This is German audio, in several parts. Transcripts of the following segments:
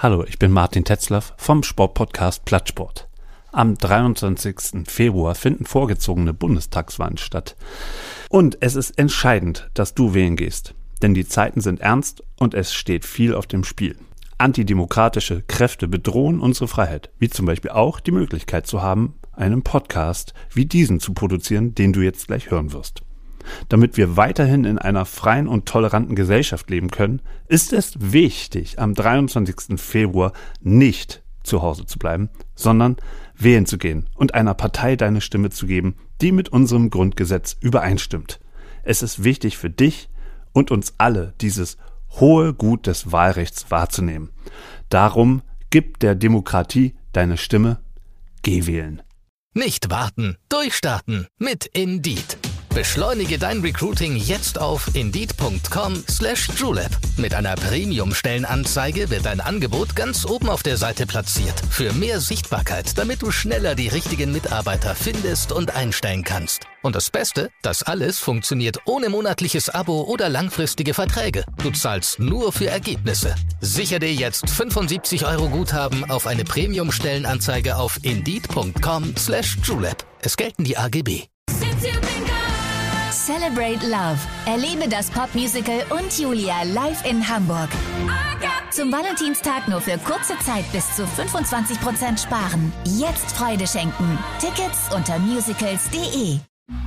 Hallo, ich bin Martin Tetzlaff vom Sportpodcast Plattsport. Am 23. Februar finden vorgezogene Bundestagswahlen statt. Und es ist entscheidend, dass du wählen gehst. Denn die Zeiten sind ernst und es steht viel auf dem Spiel. Antidemokratische Kräfte bedrohen unsere Freiheit, wie zum Beispiel auch die Möglichkeit zu haben, einen Podcast wie diesen zu produzieren, den du jetzt gleich hören wirst. Damit wir weiterhin in einer freien und toleranten Gesellschaft leben können, ist es wichtig, am 23. Februar nicht zu Hause zu bleiben, sondern wählen zu gehen und einer Partei deine Stimme zu geben, die mit unserem Grundgesetz übereinstimmt. Es ist wichtig für dich und uns alle, dieses hohe Gut des Wahlrechts wahrzunehmen. Darum gib der Demokratie deine Stimme, geh wählen. Nicht warten, durchstarten mit Indeed. Beschleunige dein Recruiting jetzt auf Indeed.com/DrewLab. Mit einer Premium-Stellenanzeige wird dein Angebot ganz oben auf der Seite platziert. Für mehr Sichtbarkeit, damit du schneller die richtigen Mitarbeiter findest und einstellen kannst. Und das Beste, das alles funktioniert ohne monatliches Abo oder langfristige Verträge. Du zahlst nur für Ergebnisse. Sichere dir jetzt 75 € Guthaben auf eine Premium-Stellenanzeige auf Indeed.com/DrewLab. Es gelten die AGB. Celebrate Love. Erlebe das Popmusical und Julia live in Hamburg. Zum Valentinstag nur für kurze Zeit bis zu 25% sparen. Jetzt Freude schenken. Tickets unter musicals.de.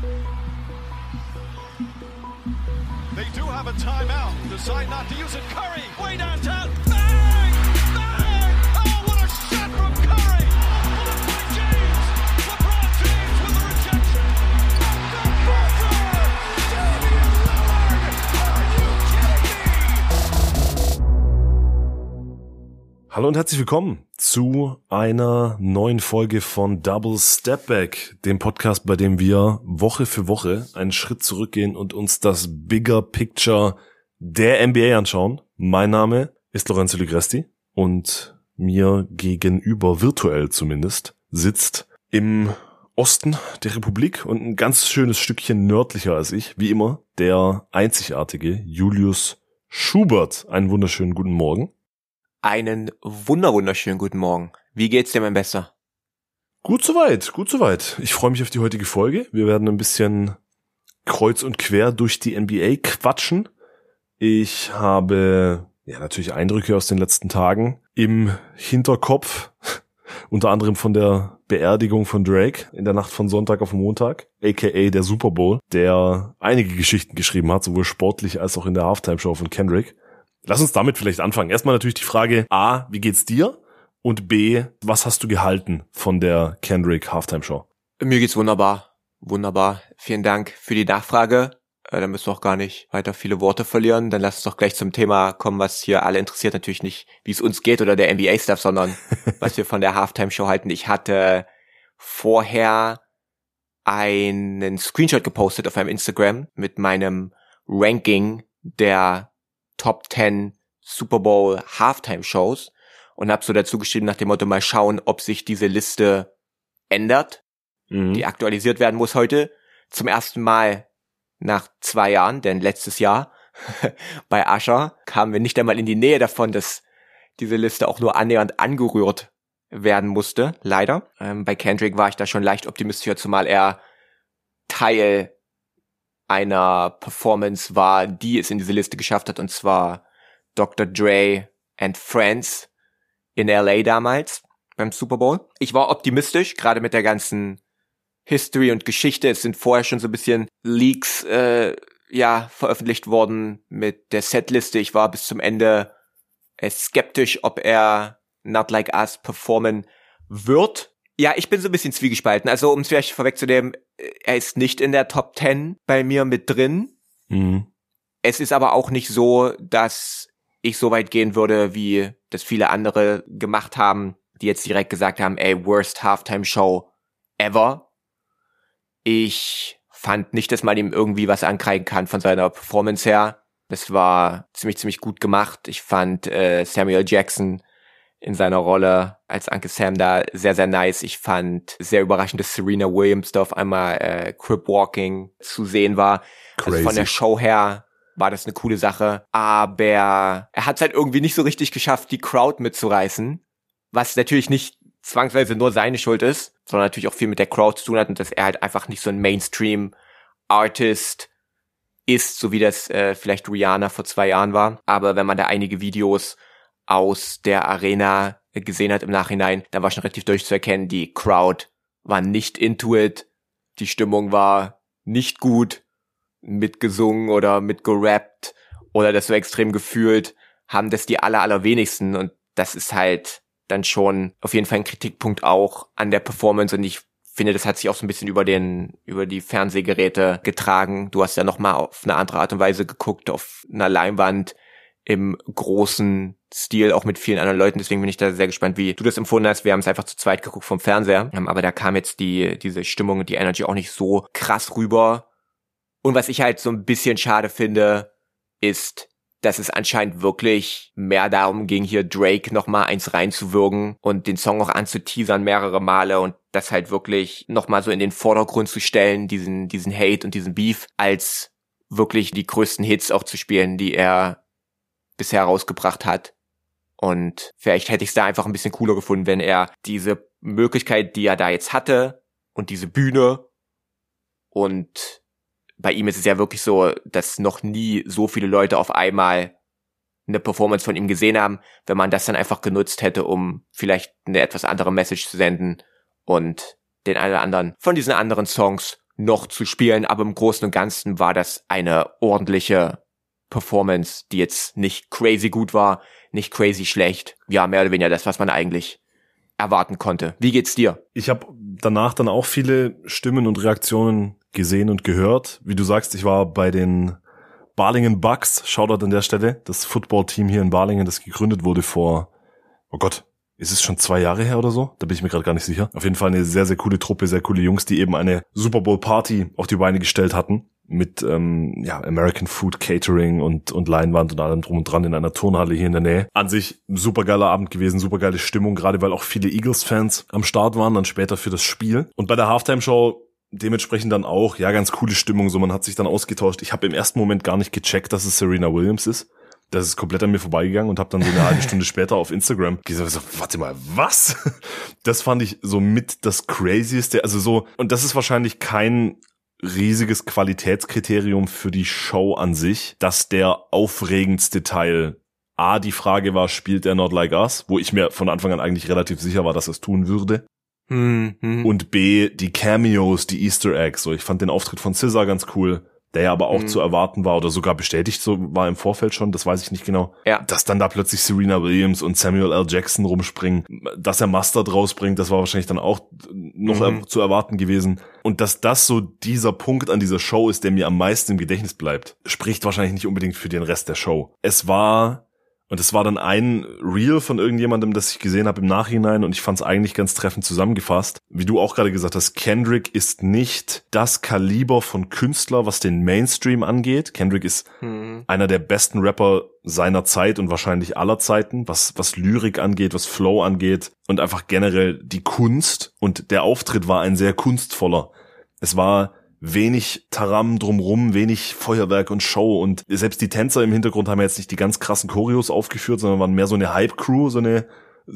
They do have a timeout. Decide not to use it. Curry, way downtown. Bang! Bang! Oh, what a shot from Curry! LeBron James! LeBron James with the rejection. The buzzer! Damian Lillard! Are you kidding me? Hallo und herzlich willkommen zu einer neuen Folge von Double Step Back, dem Podcast, bei dem wir Woche für Woche einen Schritt zurückgehen und uns das Bigger Picture der NBA anschauen. Mein Name ist Lorenzo Ligresti und mir gegenüber, virtuell zumindest, sitzt im Osten der Republik und ein ganz schönes Stückchen nördlicher als ich, wie immer, der einzigartige Julius Schubert. Einen wunderschönen guten Morgen. Einen wunderschönen guten Morgen. Wie geht's dir, mein Bester? Gut soweit, gut soweit. Ich freue mich auf die heutige Folge. Wir werden ein bisschen kreuz und quer durch die NBA quatschen. Ich habe natürlich Eindrücke aus den letzten Tagen im Hinterkopf, unter anderem von der Beerdigung von Drake in der Nacht von Sonntag auf Montag, aka der Super Bowl, der einige Geschichten geschrieben hat, sowohl sportlich als auch in der Halftime-Show von Kendrick. Lass uns damit vielleicht anfangen. Erstmal natürlich die Frage A, wie geht's dir? Und B, was hast du gehalten von der Kendrick Halftime Show? Mir geht's wunderbar. Wunderbar. Vielen Dank für die Nachfrage. Da müssen wir auch gar nicht weiter viele Worte verlieren. Dann lass uns doch gleich zum Thema kommen, was hier alle interessiert. Natürlich nicht, wie es uns geht oder der NBA-Stuff, sondern was wir von der Halftime Show halten. Ich hatte vorher einen Screenshot gepostet auf meinem Instagram mit meinem Ranking der Top 10 Super Bowl Halftime Shows und habe so dazu geschrieben nach dem Motto, mal schauen, ob sich diese Liste ändert, die aktualisiert werden muss heute. Zum ersten Mal nach 2 Jahren, denn letztes Jahr bei Usher kamen wir nicht einmal in die Nähe davon, dass diese Liste auch nur annähernd angerührt werden musste, leider. Bei Kendrick war ich da schon leicht optimistischer, zumal er Teil einer Performance war, die es in diese Liste geschafft hat, und zwar Dr. Dre and Friends in LA damals beim Super Bowl. Ich war optimistisch, gerade mit der ganzen History und Geschichte. Es sind vorher schon so ein bisschen Leaks veröffentlicht worden mit der Setliste. Ich war bis zum Ende skeptisch, ob er Not Like Us performen wird. Ja, ich bin so ein bisschen zwiegespalten. Also, um es vielleicht vorwegzunehmen, er ist nicht in der Top 10 bei mir mit drin. Es ist aber auch nicht so, dass ich so weit gehen würde, wie das viele andere gemacht haben, die jetzt direkt gesagt haben, ey, worst Halftime Show ever. Ich fand nicht, dass man ihm irgendwie was ankreiden kann von seiner Performance her. Das war ziemlich gut gemacht. Ich fand Samuel Jackson in seiner Rolle als Uncle Sam da sehr, sehr nice. Ich fand sehr überraschend, dass Serena Williams da auf einmal Crip Walking zu sehen war. Crazy. Also von der Show her war das eine coole Sache. Aber er hat es halt irgendwie nicht so richtig geschafft, die Crowd mitzureißen. Was natürlich nicht zwangsweise nur seine Schuld ist, sondern natürlich auch viel mit der Crowd zu tun hat und dass er halt einfach nicht so ein Mainstream-Artist ist, so wie das vielleicht Rihanna vor 2 Jahren war. Aber wenn man da einige Videos aus der Arena gesehen hat im Nachhinein, dann war schon relativ durchzuerkennen, die Crowd war nicht into it, die Stimmung war nicht gut, mitgesungen oder mitgerappt oder das so extrem gefühlt, haben das die allerwenigsten und das ist halt dann schon auf jeden Fall ein Kritikpunkt auch an der Performance und ich finde, das hat sich auch so ein bisschen über die Fernsehgeräte getragen. Du hast ja nochmal auf eine andere Art und Weise geguckt, auf einer Leinwand im großen Stil, auch mit vielen anderen Leuten. Deswegen bin ich da sehr gespannt, wie du das empfunden hast. Wir haben es einfach zu zweit geguckt vom Fernseher. Aber da kam jetzt diese Stimmung und die Energy auch nicht so krass rüber. Und was ich halt so ein bisschen schade finde, ist, dass es anscheinend wirklich mehr darum ging, hier Drake nochmal eins reinzuwürgen und den Song auch anzuteasern mehrere Male und das halt wirklich nochmal so in den Vordergrund zu stellen, diesen Hate und diesen Beef, als wirklich die größten Hits auch zu spielen, die er bisher rausgebracht hat. Und vielleicht hätte ich es da einfach ein bisschen cooler gefunden, wenn er diese Möglichkeit, die er da jetzt hatte und diese Bühne und bei ihm ist es ja wirklich so, dass noch nie so viele Leute auf einmal eine Performance von ihm gesehen haben, wenn man das dann einfach genutzt hätte, um vielleicht eine etwas andere Message zu senden und den einen oder anderen von diesen anderen Songs noch zu spielen. Aber im Großen und Ganzen war das eine ordentliche Performance, die jetzt nicht crazy gut war, nicht crazy schlecht. Ja, mehr oder weniger das, was man eigentlich erwarten konnte. Wie geht's dir? Ich habe danach dann auch viele Stimmen und Reaktionen gesehen und gehört. Wie du sagst, ich war bei den Balingen Bucks, Shoutout an der Stelle, das Football-Team hier in Balingen, das gegründet wurde vor, oh Gott, ist es schon 2 Jahre her oder so? Da bin ich mir gerade gar nicht sicher. Auf jeden Fall eine sehr, sehr coole Truppe, sehr coole Jungs, die eben eine Super Bowl Party auf die Beine gestellt hatten. Mit American Food Catering und Leinwand und allem drum und dran in einer Turnhalle hier in der Nähe. An sich ein supergeiler Abend gewesen, supergeile Stimmung, gerade weil auch viele Eagles-Fans am Start waren, dann später für das Spiel. Und bei der Halftime-Show dementsprechend dann auch, ja, ganz coole Stimmung, so man hat sich dann ausgetauscht. Ich habe im ersten Moment gar nicht gecheckt, dass es Serena Williams ist. Das ist komplett an mir vorbeigegangen und habe dann so eine halbe Stunde später auf Instagram gesagt, so, warte mal, was? Das fand ich so mit das Crazieste, also so, und das ist wahrscheinlich kein riesiges Qualitätskriterium für die Show an sich, dass der aufregendste Teil A, die Frage war, spielt er Not Like Us, wo ich mir von Anfang an eigentlich relativ sicher war, dass er es tun würde. Und B, die Cameos, die Easter Eggs, so, ich fand den Auftritt von SZA ganz cool, der ja aber auch zu erwarten war oder sogar bestätigt so war im Vorfeld schon, das weiß ich nicht genau. Ja. Dass dann da plötzlich Serena Williams und Samuel L. Jackson rumspringen, dass er Mustard rausbringt, das war wahrscheinlich dann auch noch zu erwarten gewesen. Und dass das so dieser Punkt an dieser Show ist, der mir am meisten im Gedächtnis bleibt, spricht wahrscheinlich nicht unbedingt für den Rest der Show. Es war dann ein Reel von irgendjemandem, das ich gesehen habe im Nachhinein und ich fand es eigentlich ganz treffend zusammengefasst. Wie du auch gerade gesagt hast, Kendrick ist nicht das Kaliber von Künstler, was den Mainstream angeht. Kendrick ist einer der besten Rapper seiner Zeit und wahrscheinlich aller Zeiten, was Lyrik angeht, was Flow angeht und einfach generell die Kunst. Und der Auftritt war ein sehr kunstvoller. Es war wenig Taram drumrum, wenig Feuerwerk und Show und selbst die Tänzer im Hintergrund haben jetzt nicht die ganz krassen Choreos aufgeführt, sondern waren mehr so eine Hype-Crew, so eine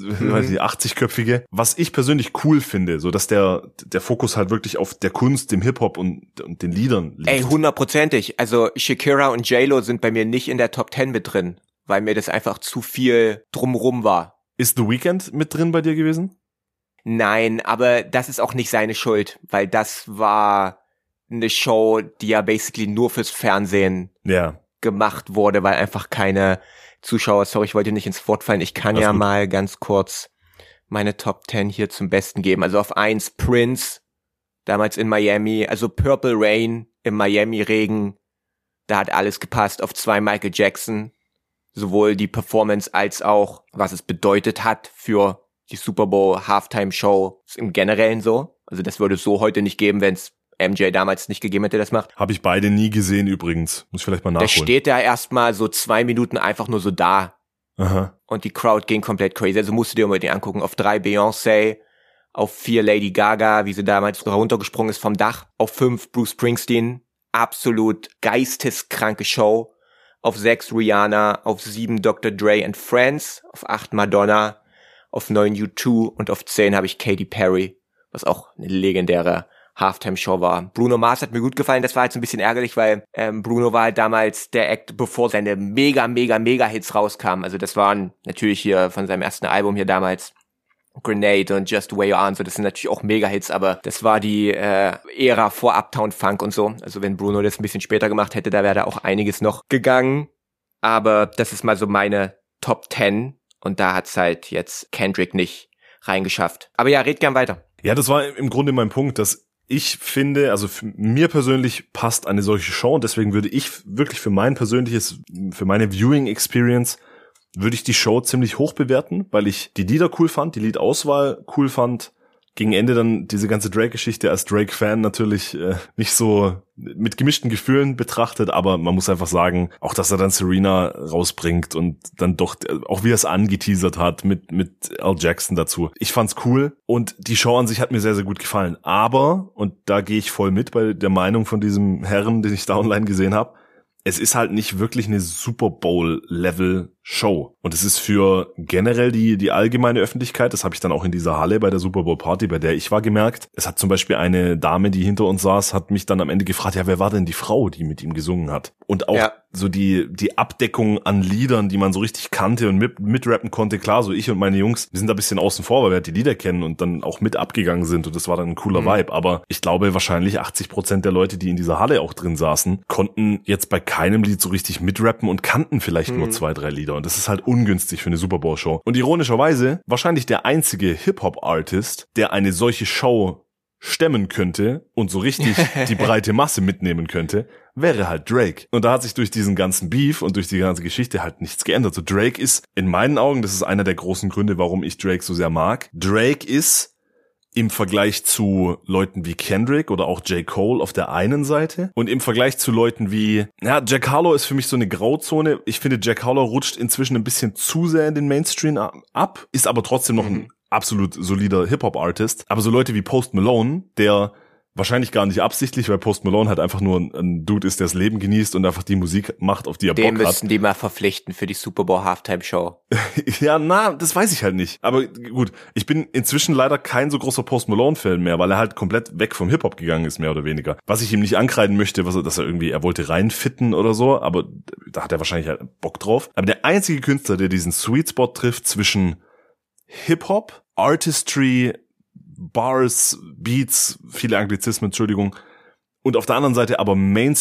80-köpfige. Was ich persönlich cool finde, so dass der Fokus halt wirklich auf der Kunst, dem Hip-Hop und den Liedern liegt. Ey, 100%. Also Shakira und J-Lo sind bei mir nicht in der Top 10 mit drin, weil mir das einfach zu viel drumrum war. Ist The Weeknd mit drin bei dir gewesen? Nein, aber das ist auch nicht seine Schuld, weil das war eine Show, die ja basically nur fürs Fernsehen gemacht wurde, weil einfach keine Zuschauer, sorry, ich wollte nicht ins Wort fallen, ich kann ja mal ganz kurz meine Top 10 hier zum Besten geben. Also auf 1 Prince, damals in Miami, also Purple Rain im Miami-Regen, da hat alles gepasst. Auf 2 Michael Jackson, sowohl die Performance als auch, was es bedeutet hat für die Super Bowl Halftime Show im Generellen so. Also das würde es so heute nicht geben, wenn es MJ damals nicht gegeben hätte, das macht. Habe ich beide nie gesehen übrigens. Muss ich vielleicht mal nachholen. Der steht da erstmal so 2 Minuten einfach nur so da. Aha. Und die Crowd ging komplett crazy. Also musst du dir unbedingt angucken. Auf 3 Beyoncé, auf 4 Lady Gaga, wie sie damals runtergesprungen ist vom Dach. Auf 5 Bruce Springsteen. Absolut geisteskranke Show. auf 6 Rihanna, auf 7 Dr. Dre and Friends, auf 8 Madonna, auf 9 U2 und auf 10 habe ich Katy Perry, was auch eine legendäre Halftime-Show war. Bruno Mars hat mir gut gefallen, das war halt so ein bisschen ärgerlich, weil Bruno war halt damals der Act, bevor seine mega Hits rauskamen. Also das waren natürlich hier von seinem ersten Album hier damals Grenade und Just the Way You Are, so das sind natürlich auch Mega-Hits, aber das war die Ära vor Uptown Funk und so. Also wenn Bruno das ein bisschen später gemacht hätte, da wäre da auch einiges noch gegangen. Aber das ist mal so meine Top 10 und da hat's halt jetzt Kendrick nicht reingeschafft. Aber ja, red gern weiter. Ja, das war im Grunde mein Punkt, dass ich finde, also für mir persönlich passt eine solche Show und deswegen würde ich wirklich für meine Viewing Experience würde ich die Show ziemlich hoch bewerten, weil ich die Lieder cool fand, die Liedauswahl cool fand. Gegen Ende dann diese ganze Drake-Geschichte als Drake-Fan natürlich nicht so mit gemischten Gefühlen betrachtet, aber man muss einfach sagen, auch dass er dann Serena rausbringt und dann doch, auch wie er es angeteasert hat mit Al Jackson dazu. Ich fand's cool und die Show an sich hat mir sehr, sehr gut gefallen. Aber, und da gehe ich voll mit bei der Meinung von diesem Herren, den ich da online gesehen habe, es ist halt nicht wirklich eine Super Bowl-Level Show. Und es ist für generell die allgemeine Öffentlichkeit, das habe ich dann auch in dieser Halle bei der Super Bowl Party, bei der ich war, gemerkt. Es hat zum Beispiel eine Dame, die hinter uns saß, hat mich dann am Ende gefragt, ja, wer war denn die Frau, die mit ihm gesungen hat? Und auch so die Abdeckung an Liedern, die man so richtig kannte und mitrappen konnte. Klar, so ich und meine Jungs, wir sind da ein bisschen außen vor, weil wir halt die Lieder kennen und dann auch mit abgegangen sind und das war dann ein cooler Vibe. Aber ich glaube, wahrscheinlich 80% der Leute, die in dieser Halle auch drin saßen, konnten jetzt bei keinem Lied so richtig mitrappen und kannten vielleicht nur 2, 3 Lieder. Und das ist halt ungünstig für eine Super Bowl Show. Und ironischerweise, wahrscheinlich der einzige Hip-Hop-Artist, der eine solche Show stemmen könnte und so richtig die breite Masse mitnehmen könnte, wäre halt Drake. Und da hat sich durch diesen ganzen Beef und durch die ganze Geschichte halt nichts geändert. So Drake ist in meinen Augen, das ist einer der großen Gründe, warum ich Drake so sehr mag. Drake ist im Vergleich zu Leuten wie Kendrick oder auch J. Cole auf der einen Seite und im Vergleich zu Leuten wie, ja, Jack Harlow ist für mich so eine Grauzone. Ich finde, Jack Harlow rutscht inzwischen ein bisschen zu sehr in den Mainstream ab, ist aber trotzdem noch ein absolut solider Hip-Hop-Artist. Aber so Leute wie Post Malone, der wahrscheinlich gar nicht absichtlich, weil Post Malone halt einfach nur ein Dude ist, der das Leben genießt und einfach die Musik macht, auf die er Bock hat. Den müssten die mal verpflichten für die Super Bowl Halftime Show. Ja, das weiß ich halt nicht. Aber gut, ich bin inzwischen leider kein so großer Post Malone-Fan mehr, weil er halt komplett weg vom Hip-Hop gegangen ist, mehr oder weniger. Was ich ihm nicht ankreiden möchte, dass er wollte reinfitten oder so, aber da hat er wahrscheinlich halt Bock drauf. Aber der einzige Künstler, der diesen Sweet Spot trifft zwischen Hip-Hop, Artistry, Bars, Beats, viele Anglizismen, Entschuldigung, und auf der anderen Seite aber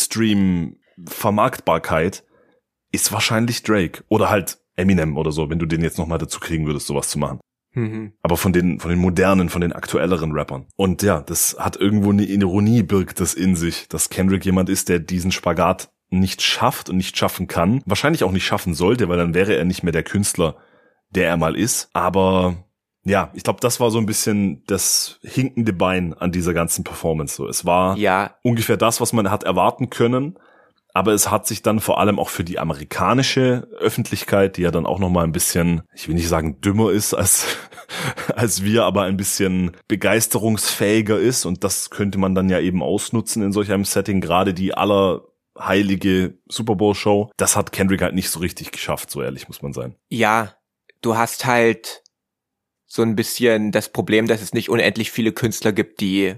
Mainstream-Vermarktbarkeit, ist wahrscheinlich Drake oder halt Eminem oder so, wenn du den jetzt nochmal dazu kriegen würdest, sowas zu machen. Aber von den modernen, von den aktuelleren Rappern. Und ja, das hat irgendwo eine Ironie, birgt das in sich, dass Kendrick jemand ist, der diesen Spagat nicht schafft und nicht schaffen kann. Wahrscheinlich auch nicht schaffen sollte, weil dann wäre er nicht mehr der Künstler, der er mal ist. Aber ja, ich glaube, das war so ein bisschen das hinkende Bein an dieser ganzen Performance. So, es war ungefähr das, was man hat erwarten können, aber es hat sich dann vor allem auch für die amerikanische Öffentlichkeit, die ja dann auch noch mal ein bisschen, ich will nicht sagen dümmer ist als wir, aber ein bisschen begeisterungsfähiger ist und das könnte man dann ja eben ausnutzen in solch einem Setting, gerade die allerheilige Super Bowl Show. Das hat Kendrick halt nicht so richtig geschafft, so ehrlich muss man sein. Ja, du hast halt so ein bisschen das Problem, dass es nicht unendlich viele Künstler gibt, die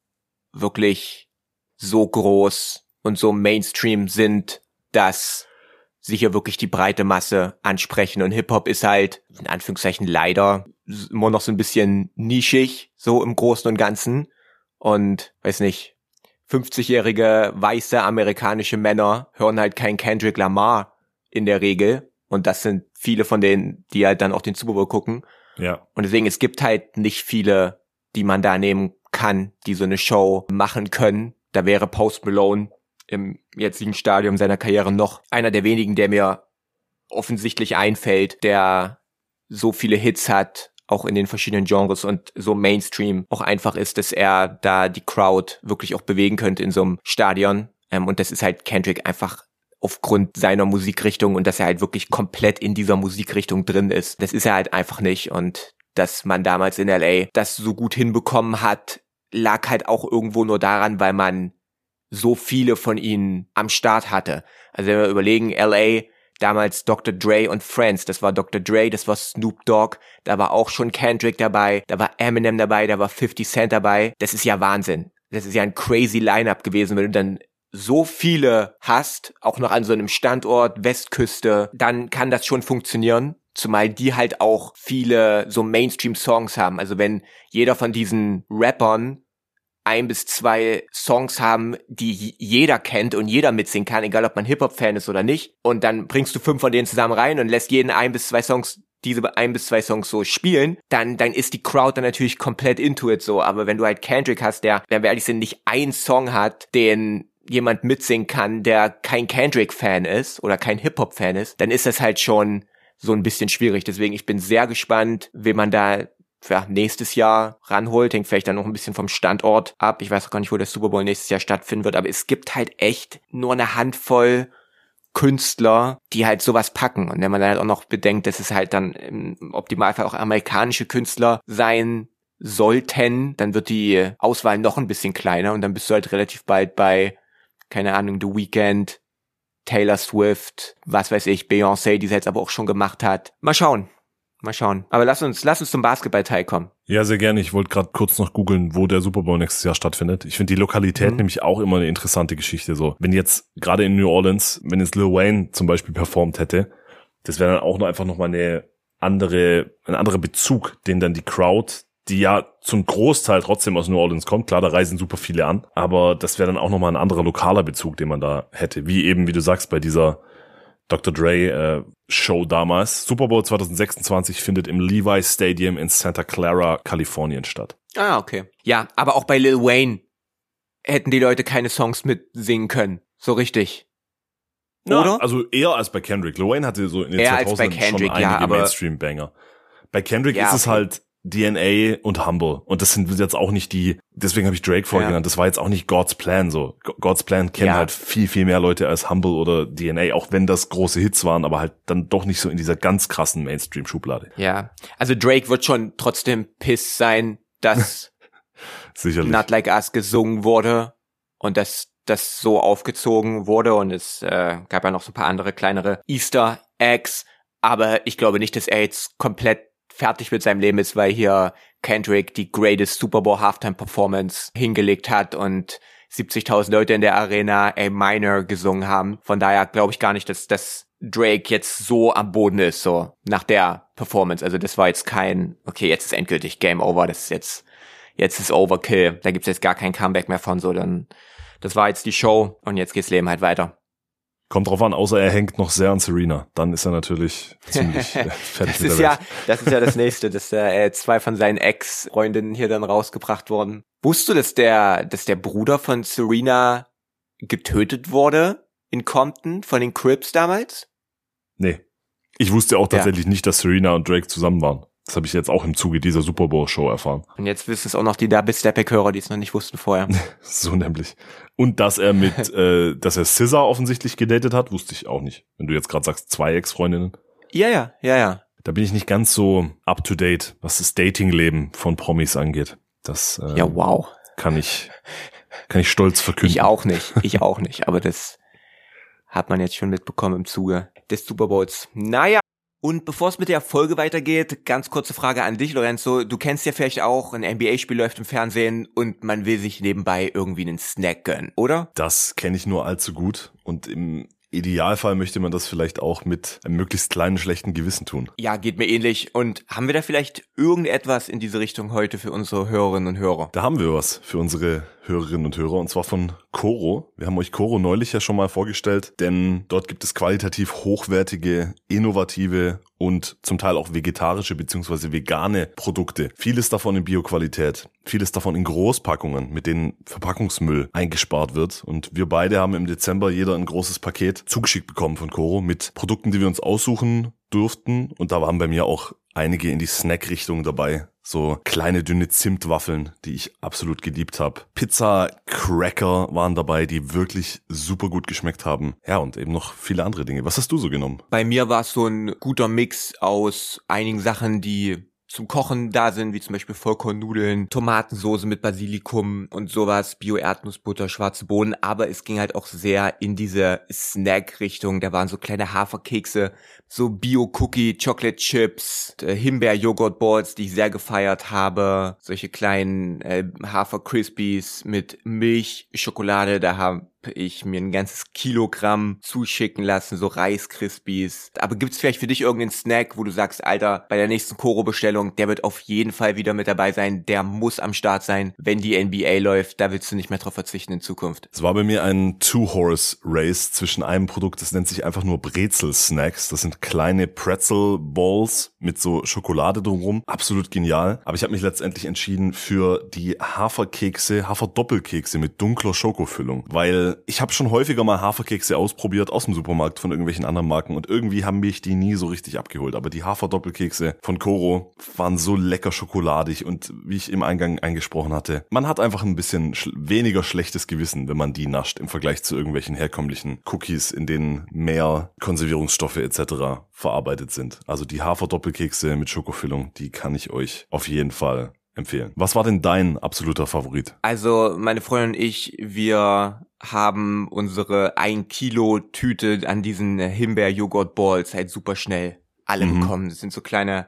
wirklich so groß und so Mainstream sind, dass sie hier wirklich die breite Masse ansprechen. Und Hip-Hop ist halt, in Anführungszeichen leider, immer noch so ein bisschen nischig, so im Großen und Ganzen. Und, weiß nicht, 50-jährige weiße amerikanische Männer hören halt kein Kendrick Lamar in der Regel. Und das sind viele von denen, die halt dann auch den Super Bowl gucken. Ja. Und deswegen, es gibt halt nicht viele, die man da nehmen kann, die so eine Show machen können. Da wäre Post Malone im jetzigen Stadium seiner Karriere noch einer der wenigen, der mir offensichtlich einfällt, der so viele Hits hat, auch in den verschiedenen Genres und so Mainstream auch einfach ist, dass er da die Crowd wirklich auch bewegen könnte in so einem Stadion. Und das ist halt Kendrick einfach aufgrund seiner Musikrichtung und dass er halt wirklich komplett in dieser Musikrichtung drin ist. Das ist er halt einfach nicht und dass man damals in LA das so gut hinbekommen hat, lag halt auch irgendwo nur daran, weil man so viele von ihnen am Start hatte. Also wenn wir überlegen, LA, damals Dr. Dre und Friends, das war Dr. Dre, das war Snoop Dogg, da war auch schon Kendrick dabei, da war Eminem dabei, da war 50 Cent dabei. Das ist ja Wahnsinn. Das ist ja ein crazy Line-Up gewesen, wenn du dann so viele hast, auch noch an so einem Standort, Westküste, dann kann das schon funktionieren. Zumal die halt auch viele so Mainstream-Songs haben. Also wenn jeder von diesen Rappern 1 bis 2 Songs haben, die jeder kennt und jeder mitsingen kann, egal ob man Hip-Hop-Fan ist oder nicht. Und dann bringst du 5 von denen zusammen rein und lässt jeden 1 bis 2 Songs, diese 1 bis 2 Songs so spielen, dann ist die Crowd dann natürlich komplett into it so. Aber wenn du halt Kendrick hast, der, wenn wir ehrlich sind, nicht einen Song hat, den jemand mitsingen kann, der kein Kendrick-Fan ist oder kein Hip-Hop-Fan ist, dann ist das halt schon so ein bisschen schwierig. Deswegen, ich bin sehr gespannt, wie man da nächstes Jahr ranholt. Hängt vielleicht dann noch ein bisschen vom Standort ab. Ich weiß auch gar nicht, wo der Super Bowl nächstes Jahr stattfinden wird, aber es gibt halt echt nur eine Handvoll Künstler, die halt sowas packen. Und wenn man dann halt auch noch bedenkt, dass es halt dann im Optimalfall auch amerikanische Künstler sein sollten, dann wird die Auswahl noch ein bisschen kleiner und dann bist du halt relativ bald bei, keine Ahnung, The Weeknd, Taylor Swift, was weiß ich, Beyoncé, die es jetzt aber auch schon gemacht hat. Mal schauen. Aber lass uns zum Basketballteil kommen. Ja, sehr gerne. Ich wollte gerade kurz noch googeln, wo der Super Bowl nächstes Jahr stattfindet. Ich finde die Lokalität nämlich auch immer eine interessante Geschichte. So, wenn jetzt gerade in New Orleans, wenn jetzt Lil Wayne zum Beispiel performt hätte, das wäre dann auch einfach nochmal ein anderer Bezug, den dann die Crowd, die ja zum Großteil trotzdem aus New Orleans kommt. Klar, da reisen super viele an, aber das wäre dann auch nochmal ein anderer lokaler Bezug, den man da hätte. Wie eben, wie du sagst, bei dieser Dr. Dre Show damals. Super Bowl 2026 findet im Levi's Stadium in Santa Clara, Kalifornien statt. Ah, okay. Ja, aber auch bei Lil Wayne hätten die Leute keine Songs mitsingen können. So richtig. Ja, oder? Also eher als bei Kendrick. Lil Wayne hatte so in den Eher 2000ern als bei Kendrick, schon einige ja, aber Mainstream-Banger. Bei Kendrick Ja, ist es okay. halt DNA und Humble. Und das sind jetzt auch nicht die, deswegen habe ich Drake vorher genannt, das war jetzt auch nicht God's Plan so. God's Plan kennen halt viel, viel mehr Leute als Humble oder DNA, auch wenn das große Hits waren, aber halt dann doch nicht so in dieser ganz krassen Mainstream-Schublade. Ja, also Drake wird schon trotzdem piss sein, dass Sicherlich. Not Like Us gesungen wurde und dass das so aufgezogen wurde und es gab ja noch so ein paar andere kleinere Easter Eggs, aber ich glaube nicht, dass er jetzt komplett fertig mit seinem Leben ist, weil hier Kendrick die greatest Super Bowl Halftime Performance hingelegt hat und 70.000 Leute in der Arena A Minor gesungen haben. Von daher glaube ich gar nicht, dass Drake jetzt so am Boden ist, so nach der Performance. Also das war jetzt kein, okay, jetzt ist endgültig Game Over, das ist jetzt ist Overkill. Da gibt's jetzt gar kein Comeback mehr von, so dann, das war jetzt die Show und jetzt geht's Leben halt weiter. Kommt drauf an, außer er hängt noch sehr an Serena. Dann ist er natürlich ziemlich fertig Das mit ist der ja, Welt. das ist ja das Nächste, dass 2 von seinen Ex-Freundinnen hier dann rausgebracht wurden. Wusstest du, dass der Bruder von Serena getötet wurde in Compton von den Crips damals? Nee. Ich wusste auch tatsächlich nicht, dass Serena und Drake zusammen waren. Das habe ich jetzt auch im Zuge dieser Super Bowl-Show erfahren. Und jetzt wissen es auch noch die Double-Step-Hörer, die es noch nicht wussten vorher. So nämlich. Und dass er dass er SZA offensichtlich gedatet hat, wusste ich auch nicht. Wenn du jetzt gerade sagst, 2 Ex-Freundinnen. Ja. Da bin ich nicht ganz so up to date, was das Datingleben von Promis angeht. Das Ja, wow. kann ich stolz verkünden. Ich auch nicht. Aber das hat man jetzt schon mitbekommen im Zuge des Super Bowls. Naja. Und bevor es mit der Folge weitergeht, ganz kurze Frage an dich, Lorenzo. Du kennst ja vielleicht auch, ein NBA-Spiel läuft im Fernsehen und man will sich nebenbei irgendwie einen Snack gönnen, oder? Das kenne ich nur allzu gut. Und im Idealfall möchte man das vielleicht auch mit einem möglichst kleinen, schlechten Gewissen tun. Ja, geht mir ähnlich. Und haben wir da vielleicht irgendetwas in diese Richtung heute für unsere Hörerinnen und Hörer? Da haben wir was für unsere Hörerinnen und Hörer, und zwar von Koro. Wir haben euch Koro neulich ja schon mal vorgestellt, denn dort gibt es qualitativ hochwertige, innovative und zum Teil auch vegetarische bzw. vegane Produkte. Vieles davon in Bioqualität, vieles davon in Großpackungen, mit denen Verpackungsmüll eingespart wird. Und wir beide haben im Dezember jeder ein großes Paket zugeschickt bekommen von Koro mit Produkten, die wir uns aussuchen durften. Und da waren bei mir auch einige in die Snack-Richtung dabei. So kleine, dünne Zimtwaffeln, die ich absolut geliebt habe. Pizza-Cracker waren dabei, die wirklich super gut geschmeckt haben. Ja, und eben noch viele andere Dinge. Was hast du so genommen? Bei mir war es so ein guter Mix aus einigen Sachen, die zum Kochen da sind, wie zum Beispiel Vollkornnudeln, Tomatensoße mit Basilikum und sowas, Bio-Erdnussbutter, schwarze Bohnen, aber es ging halt auch sehr in diese Snack-Richtung. Da waren so kleine Haferkekse, so Bio-Cookie, Chocolate Chips, Himbeer-Joghurt-Balls, die ich sehr gefeiert habe, solche kleinen Hafer-Crispies mit Milch, Schokolade, da habe ich mir ein ganzes Kilogramm zuschicken lassen, so Reis-Crispies. Aber gibt's vielleicht für dich irgendeinen Snack, wo du sagst, Alter, bei der nächsten Koro-Bestellung, der wird auf jeden Fall wieder mit dabei sein, der muss am Start sein, wenn die NBA läuft, da willst du nicht mehr drauf verzichten in Zukunft. Es war bei mir ein Two-Horse-Race zwischen einem Produkt, das nennt sich einfach nur Brezel-Snacks. Das sind kleine Pretzel-Balls mit so Schokolade drumherum. Absolut genial. Aber ich habe mich letztendlich entschieden für die Haferdoppelkekse mit dunkler Schokofüllung, weil ich habe schon häufiger mal Haferkekse ausprobiert aus dem Supermarkt von irgendwelchen anderen Marken und irgendwie haben mich die nie so richtig abgeholt. Aber die Haferdoppelkekse von Koro waren so lecker schokoladig und wie ich im Eingang eingesprochen hatte, man hat einfach ein bisschen weniger schlechtes Gewissen, wenn man die nascht im Vergleich zu irgendwelchen herkömmlichen Cookies, in denen mehr Konservierungsstoffe etc. verarbeitet sind. Also die Haferdoppelkekse mit Schokofüllung, die kann ich euch auf jeden Fall empfehlen. Was war denn dein absoluter Favorit? Also meine Freundin und ich, wir haben unsere 1 Kilo Tüte an diesen Himbeer-Joghurt-Balls halt super schnell alle bekommen. Das sind so kleine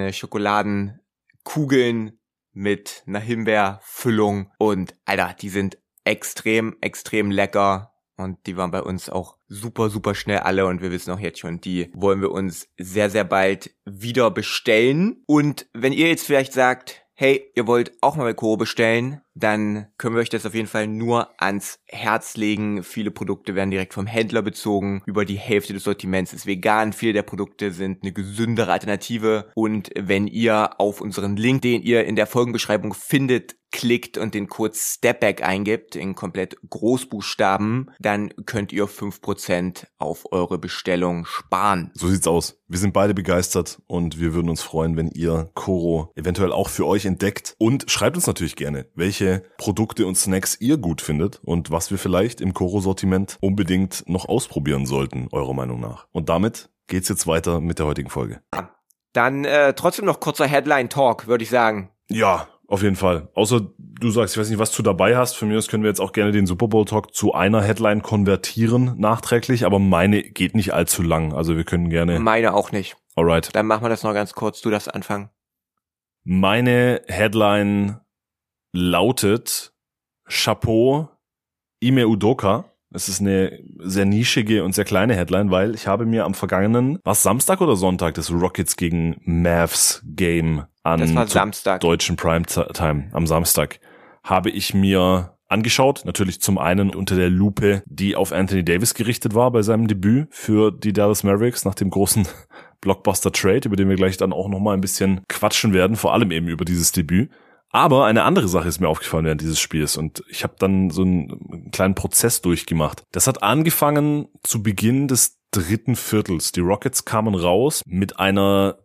Schokoladenkugeln mit einer Himbeerfüllung und Alter, die sind extrem, extrem lecker und die waren bei uns auch super, super schnell alle und wir wissen auch jetzt schon, die wollen wir uns sehr, sehr bald wieder bestellen. Und wenn ihr jetzt vielleicht sagt, hey, ihr wollt auch mal bei Koro bestellen, dann können wir euch das auf jeden Fall nur ans Herz legen. Viele Produkte werden direkt vom Händler bezogen. Über die Hälfte des Sortiments ist vegan. Viele der Produkte sind eine gesündere Alternative. Und wenn ihr auf unseren Link, den ihr in der Folgenbeschreibung findet, klickt und den Code STEPBACK eingibt, in komplett Großbuchstaben, dann könnt ihr 5% auf eure Bestellung sparen. So sieht's aus. Wir sind beide begeistert und wir würden uns freuen, wenn ihr Koro eventuell auch für euch entdeckt. Und schreibt uns natürlich gerne, welche Produkte und Snacks ihr gut findet und was wir vielleicht im Koro-Sortiment unbedingt noch ausprobieren sollten, eurer Meinung nach. Und damit geht's jetzt weiter mit der heutigen Folge. Dann trotzdem noch kurzer Headline-Talk, würde ich sagen. Ja, auf jeden Fall. Außer du sagst, ich weiß nicht, was du dabei hast. Von mir aus können wir jetzt auch gerne den Super Bowl Talk zu einer Headline konvertieren, nachträglich. Aber meine geht nicht allzu lang. Also wir können gerne... Meine auch nicht. Alright. Dann machen wir das noch ganz kurz. Du darfst anfangen. Meine Headline lautet Chapeau Ime Udoka. Es ist eine sehr nischige und sehr kleine Headline, weil ich habe mir am vergangenen, war es Samstag oder Sonntag, das Rockets gegen Mavs Game an das war Samstag. Deutschen Primetime am Samstag, habe ich mir angeschaut. Natürlich zum einen unter der Lupe, die auf Anthony Davis gerichtet war bei seinem Debüt für die Dallas Mavericks nach dem großen Blockbuster-Trade, über den wir gleich dann auch nochmal ein bisschen quatschen werden, vor allem eben über dieses Debüt. Aber eine andere Sache ist mir aufgefallen während dieses Spiels und ich habe dann so einen kleinen Prozess durchgemacht. Das hat angefangen zu Beginn des 3. Viertels. Die Rockets kamen raus mit einer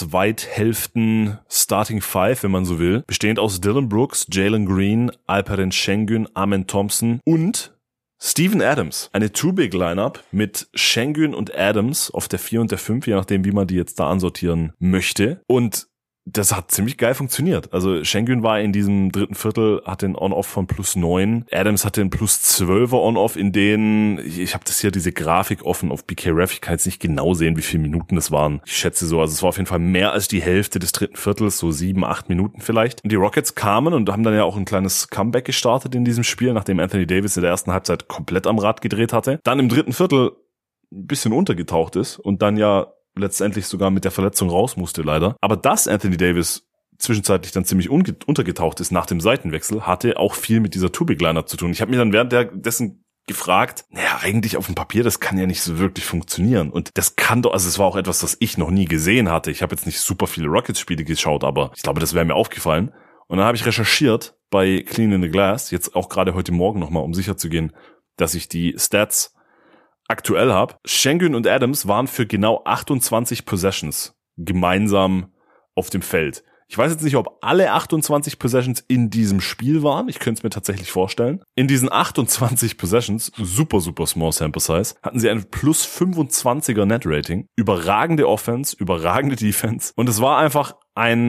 Zweithälften Starting Five, wenn man so will, bestehend aus Dillon Brooks, Jalen Green, Alperen Şengün, Amen Thompson und Steven Adams. Eine Two-Big-Lineup mit Şengün und Adams auf der 4 und der 5, je nachdem, wie man die jetzt da ansortieren möchte. Und das hat ziemlich geil funktioniert. Also Şengün war in diesem 3. Viertel, hatte einen On-Off von +9. Adams hatte einen +12er On-Off, in denen, ich habe das hier, diese Grafik offen auf BKRef, ich kann jetzt nicht genau sehen, wie viele Minuten das waren. Ich schätze so, also es war auf jeden Fall mehr als die Hälfte des 3. Viertels, so 7, 8 Minuten vielleicht. Und die Rockets kamen und haben dann ja auch ein kleines Comeback gestartet in diesem Spiel, nachdem Anthony Davis in der ersten Halbzeit komplett am Rad gedreht hatte. Dann im 3. Viertel ein bisschen untergetaucht ist und dann ja letztendlich sogar mit der Verletzung raus musste leider. Aber dass Anthony Davis zwischenzeitlich dann ziemlich untergetaucht ist nach dem Seitenwechsel, hatte auch viel mit dieser Two-Big-Lineup zu tun. Ich habe mich dann währenddessen gefragt, naja, eigentlich auf dem Papier, das kann ja nicht so wirklich funktionieren. Und das kann doch, also es war auch etwas, das ich noch nie gesehen hatte. Ich habe jetzt nicht super viele Rockets-Spiele geschaut, aber ich glaube, das wäre mir aufgefallen. Und dann habe ich recherchiert bei Clean in the Glass, jetzt auch gerade heute Morgen nochmal, um sicher zu gehen, dass ich die Stats aktuell habe. Şengün und Adams waren für genau 28 Possessions gemeinsam auf dem Feld. Ich weiß jetzt nicht, ob alle 28 Possessions in diesem Spiel waren. Ich könnte es mir tatsächlich vorstellen. In diesen 28 Possessions, super small sample size, hatten sie ein +25er Net Rating. Überragende Offense, überragende Defense. Und es war einfach ein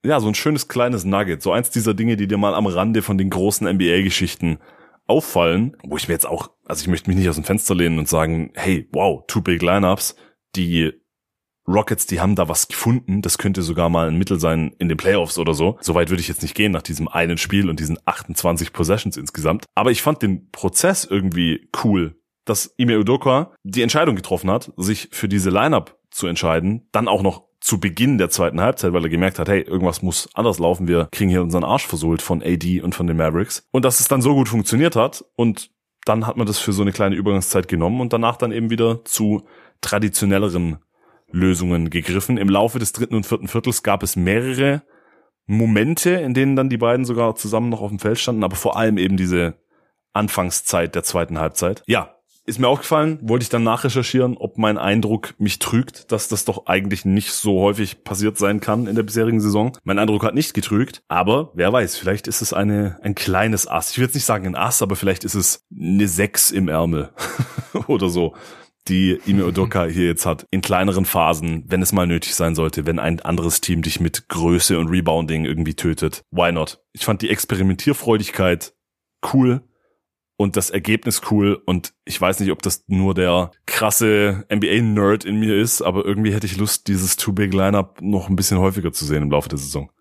so ein schönes kleines Nugget, so eins dieser Dinge, die dir mal am Rande von den großen NBA-Geschichten auffallen, wo ich mir jetzt auch, also ich möchte mich nicht aus dem Fenster lehnen und sagen, hey, wow, 2 Big Lineups, die Rockets, die haben da was gefunden, das könnte sogar mal ein Mittel sein in den Playoffs oder so. Soweit würde ich jetzt nicht gehen nach diesem einen Spiel und diesen 28 Possessions insgesamt. Aber ich fand den Prozess irgendwie cool, dass Ime Udoka die Entscheidung getroffen hat, sich für diese Lineup zu entscheiden, dann auch noch zu Beginn der zweiten Halbzeit, weil er gemerkt hat, hey, irgendwas muss anders laufen, wir kriegen hier unseren Arsch versohlt von AD und von den Mavericks. Und dass es dann so gut funktioniert hat und dann hat man das für so eine kleine Übergangszeit genommen und danach dann eben wieder zu traditionelleren Lösungen gegriffen. Im Laufe des 3. und 4. Viertels gab es mehrere Momente, in denen dann die beiden sogar zusammen noch auf dem Feld standen, aber vor allem eben diese Anfangszeit der zweiten Halbzeit. Ja, ist mir aufgefallen, wollte ich dann nachrecherchieren, ob mein Eindruck mich trügt, dass das doch eigentlich nicht so häufig passiert sein kann in der bisherigen Saison. Mein Eindruck hat nicht getrügt, aber wer weiß, vielleicht ist es ein kleines Ass. Ich will jetzt nicht sagen ein Ass, aber vielleicht ist es eine 6 im Ärmel oder so, die Ime Udoka hier jetzt hat, in kleineren Phasen, wenn es mal nötig sein sollte, wenn ein anderes Team dich mit Größe und Rebounding irgendwie tötet. Why not? Ich fand die Experimentierfreudigkeit cool und das Ergebnis cool und ich weiß nicht, ob das nur der krasse NBA-Nerd in mir ist, aber irgendwie hätte ich Lust, dieses Two-Big-Lineup noch ein bisschen häufiger zu sehen im Laufe der Saison.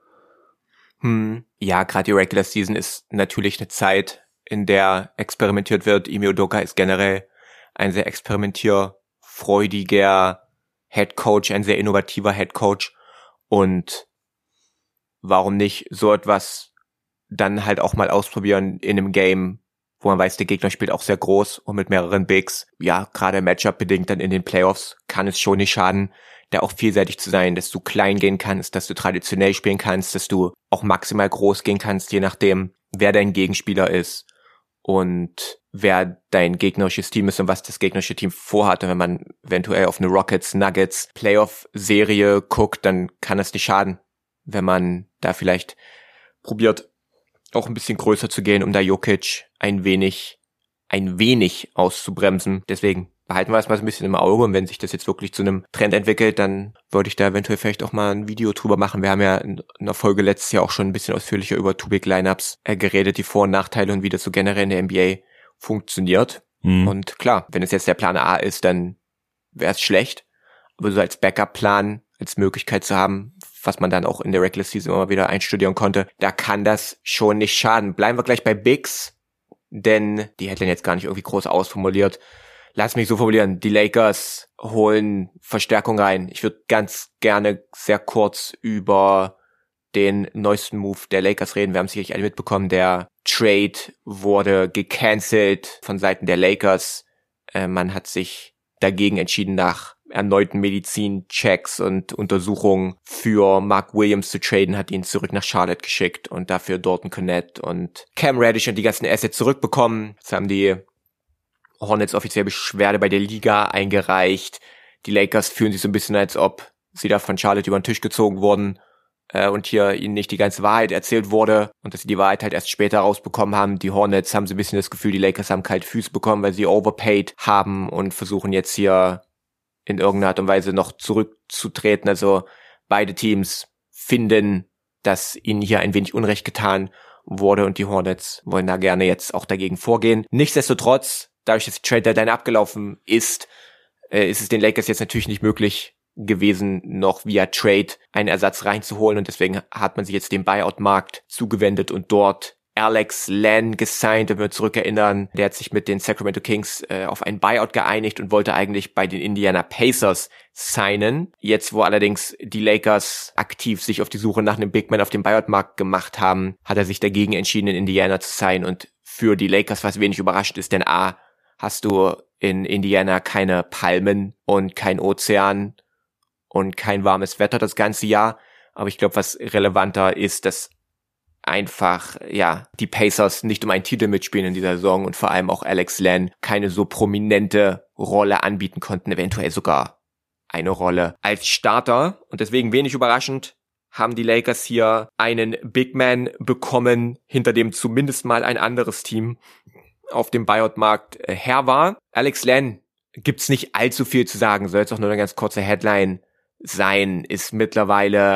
Ja, gerade die Regular Season ist natürlich eine Zeit, in der experimentiert wird. Ime Udoka ist generell ein sehr experimentierfreudiger Headcoach, ein sehr innovativer Headcoach und warum nicht so etwas dann halt auch mal ausprobieren in einem Game, wo man weiß, der Gegner spielt auch sehr groß und mit mehreren Bigs. Ja, gerade Matchup-bedingt dann in den Playoffs kann es schon nicht schaden, da auch vielseitig zu sein, dass du klein gehen kannst, dass du traditionell spielen kannst, dass du auch maximal groß gehen kannst, je nachdem, wer dein Gegenspieler ist und wer dein gegnerisches Team ist und was das gegnerische Team vorhat. Und wenn man eventuell auf eine Rockets-Nuggets-Playoff-Serie guckt, dann kann es nicht schaden, wenn man da vielleicht probiert, auch ein bisschen größer zu gehen, um da Jokic ein wenig auszubremsen. Deswegen behalten wir es mal so ein bisschen im Auge und wenn sich das jetzt wirklich zu einem Trend entwickelt, dann würde ich da eventuell vielleicht auch mal ein Video drüber machen. Wir haben ja in einer Folge letztes Jahr auch schon ein bisschen ausführlicher über Two-Big-Lineups geredet, die Vor- und Nachteile und wie das so generell in der NBA funktioniert. Und klar, wenn es jetzt der Plan A ist, dann wäre es schlecht, aber so als Backup-Plan, als Möglichkeit zu haben, was man dann auch in der Regular Season immer wieder einstudieren konnte, da kann das schon nicht schaden. Bleiben wir gleich bei Bigs, denn die Headline jetzt gar nicht irgendwie groß ausformuliert. Lass mich so formulieren, die Lakers holen Verstärkung rein. Ich würde ganz gerne sehr kurz über den neuesten Move der Lakers reden. Wir haben sicherlich alle mitbekommen, der Trade wurde gecancelt von Seiten der Lakers. Man hat sich dagegen entschieden, nach erneuten Medizinchecks und Untersuchungen für Mark Williams zu traden, hat ihn zurück nach Charlotte geschickt und dafür Dalton Knecht und Cam Reddish und die ganzen Assets zurückbekommen. Jetzt haben die Hornets offiziell Beschwerde bei der Liga eingereicht. Die Lakers fühlen sich so ein bisschen, als ob sie da von Charlotte über den Tisch gezogen wurden und hier ihnen nicht die ganze Wahrheit erzählt wurde und dass sie die Wahrheit halt erst später rausbekommen haben. Die Hornets haben so ein bisschen das Gefühl, die Lakers haben kalte Füße bekommen, weil sie overpaid haben und versuchen jetzt hier in irgendeiner Art und Weise noch zurückzutreten. Also beide Teams finden, dass ihnen hier ein wenig Unrecht getan wurde und die Hornets wollen da gerne jetzt auch dagegen vorgehen. Nichtsdestotrotz, dadurch, dass die Trade Deadline abgelaufen ist, ist es den Lakers jetzt natürlich nicht möglich gewesen, noch via Trade einen Ersatz reinzuholen und deswegen hat man sich jetzt dem Buyout-Markt zugewendet und dort Alex Len gesigned, wenn wir uns zurückerinnern. Der hat sich mit den Sacramento Kings auf einen Buyout geeinigt und wollte eigentlich bei den Indiana Pacers signen. Jetzt, wo allerdings die Lakers aktiv sich auf die Suche nach einem Big Man auf dem Buyout-Markt gemacht haben, hat er sich dagegen entschieden, in Indiana zu signen und für die Lakers, was wenig überrascht ist, denn A, hast du in Indiana keine Palmen und kein Ozean und kein warmes Wetter das ganze Jahr. Aber ich glaube, was relevanter ist, dass einfach, ja, die Pacers nicht um einen Titel mitspielen in dieser Saison und vor allem auch Alex Len keine so prominente Rolle anbieten konnten, eventuell sogar eine Rolle als Starter. Und deswegen wenig überraschend haben die Lakers hier einen Big Man bekommen, hinter dem zumindest mal ein anderes Team auf dem Buyout-Markt her war. Alex Len gibt's nicht allzu viel zu sagen, soll jetzt auch nur eine ganz kurze Headline sein, ist mittlerweile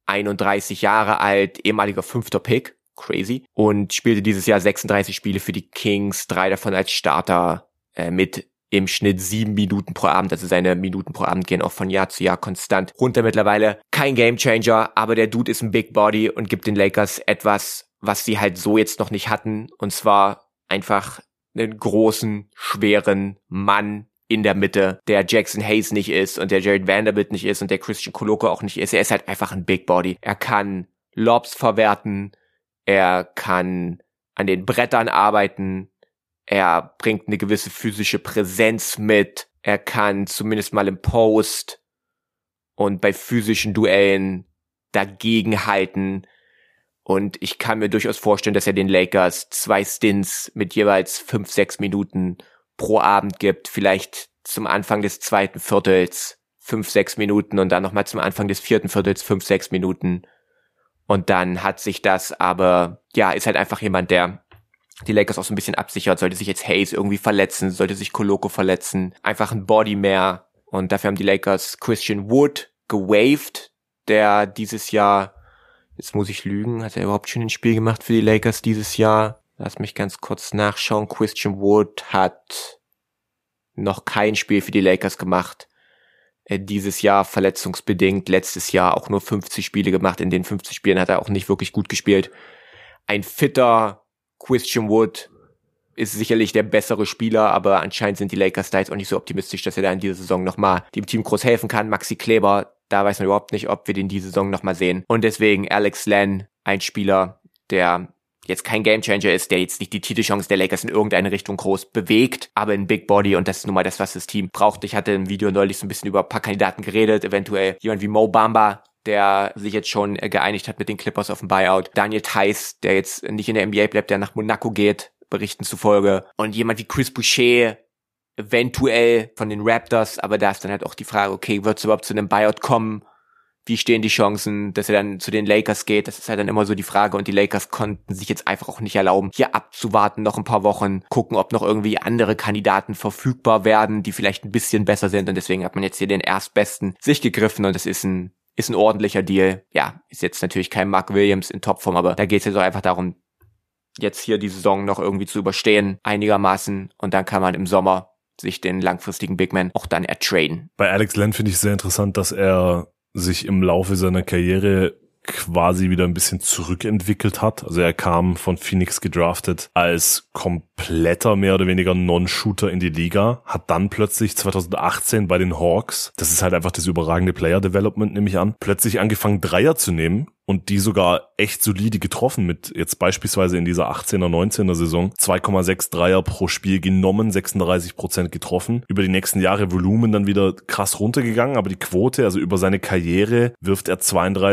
31 Jahre alt, ehemaliger 5. Pick, crazy, und spielte dieses Jahr 36 Spiele für die Kings, 3 davon als Starter, mit im Schnitt 7 Minuten pro Abend, also seine Minuten pro Abend gehen auch von Jahr zu Jahr konstant runter mittlerweile. Kein Gamechanger, aber der Dude ist ein Big Body und gibt den Lakers etwas, was sie halt so jetzt noch nicht hatten, und zwar einfach einen großen, schweren Mann in der Mitte, der Jackson Hayes nicht ist und der Jared Vanderbilt nicht ist und der Christian Koloko auch nicht ist. Er ist halt einfach ein Big Body. Er kann Lobs verwerten, er kann an den Brettern arbeiten, er bringt eine gewisse physische Präsenz mit, er kann zumindest mal im Post und bei physischen Duellen dagegenhalten. Und ich kann mir durchaus vorstellen, dass er den Lakers 2 Stints mit jeweils 5-6 Minuten pro Abend gibt, vielleicht zum Anfang des 2. Viertels 5-6 Minuten und dann nochmal zum Anfang des 4. Viertels 5-6 Minuten. Und dann hat sich das, aber ja, ist halt einfach jemand, der die Lakers auch so ein bisschen absichert. Sollte sich jetzt Hayes irgendwie verletzen, sollte sich Koloko verletzen, einfach ein Body mehr. Und dafür haben die Lakers Christian Wood gewaved, der dieses Jahr, jetzt muss ich lügen, hat er überhaupt schon ein Spiel gemacht für die Lakers dieses Jahr? Lass mich ganz kurz nachschauen. Christian Wood hat noch kein Spiel für die Lakers gemacht. Dieses Jahr verletzungsbedingt. Letztes Jahr auch nur 50 Spiele gemacht. In den 50 Spielen hat er auch nicht wirklich gut gespielt. Ein fitter Christian Wood ist sicherlich der bessere Spieler, aber anscheinend sind die Lakers da jetzt auch nicht so optimistisch, dass er da in dieser Saison nochmal dem Team groß helfen kann. Maxi Kleber, da weiß man überhaupt nicht, ob wir den diese Saison nochmal sehen. Und deswegen Alex Len, ein Spieler, der jetzt kein Gamechanger ist, der jetzt nicht die Titelchance der Lakers in irgendeine Richtung groß bewegt, aber ein Big Body, und das ist nun mal das, was das Team braucht. Ich hatte im Video neulich so ein bisschen über ein paar Kandidaten geredet, eventuell jemand wie Mo Bamba, der sich jetzt schon geeinigt hat mit den Clippers auf dem Buyout. Daniel Theis, der jetzt nicht in der NBA bleibt, der nach Monaco geht, Berichten zufolge. Und jemand wie Chris Boucher, eventuell von den Raptors, aber da ist dann halt auch die Frage, okay, wird es überhaupt zu einem Buyout kommen? Wie stehen die Chancen, dass er dann zu den Lakers geht? Das ist halt dann immer so die Frage, und die Lakers konnten sich jetzt einfach auch nicht erlauben, hier abzuwarten, noch ein paar Wochen, gucken, ob noch irgendwie andere Kandidaten verfügbar werden, die vielleicht ein bisschen besser sind, und deswegen hat man jetzt hier den Erstbesten sich gegriffen, und das ist ein ordentlicher Deal. Ja, ist jetzt natürlich kein Mark Williams in Topform, aber da geht es jetzt auch einfach darum, jetzt hier die Saison noch irgendwie zu überstehen, einigermaßen, und dann kann man im Sommer sich den langfristigen Big Man auch dann ertraden. Bei Alex Len finde ich sehr interessant, dass er sich im Laufe seiner Karriere quasi wieder ein bisschen zurückentwickelt hat. Also er kam von Phoenix gedraftet als kompletter, mehr oder weniger Non-Shooter in die Liga, hat dann plötzlich 2018 bei den Hawks, das ist halt einfach das überragende Player-Development, nehme ich an, plötzlich angefangen Dreier zu nehmen und die sogar echt solide getroffen, mit jetzt beispielsweise in dieser 18er, 19er Saison 2,6 Dreier pro Spiel genommen, 36% getroffen. Über die nächsten Jahre Volumen dann krass runtergegangen, aber die Quote, also über seine Karriere, wirft er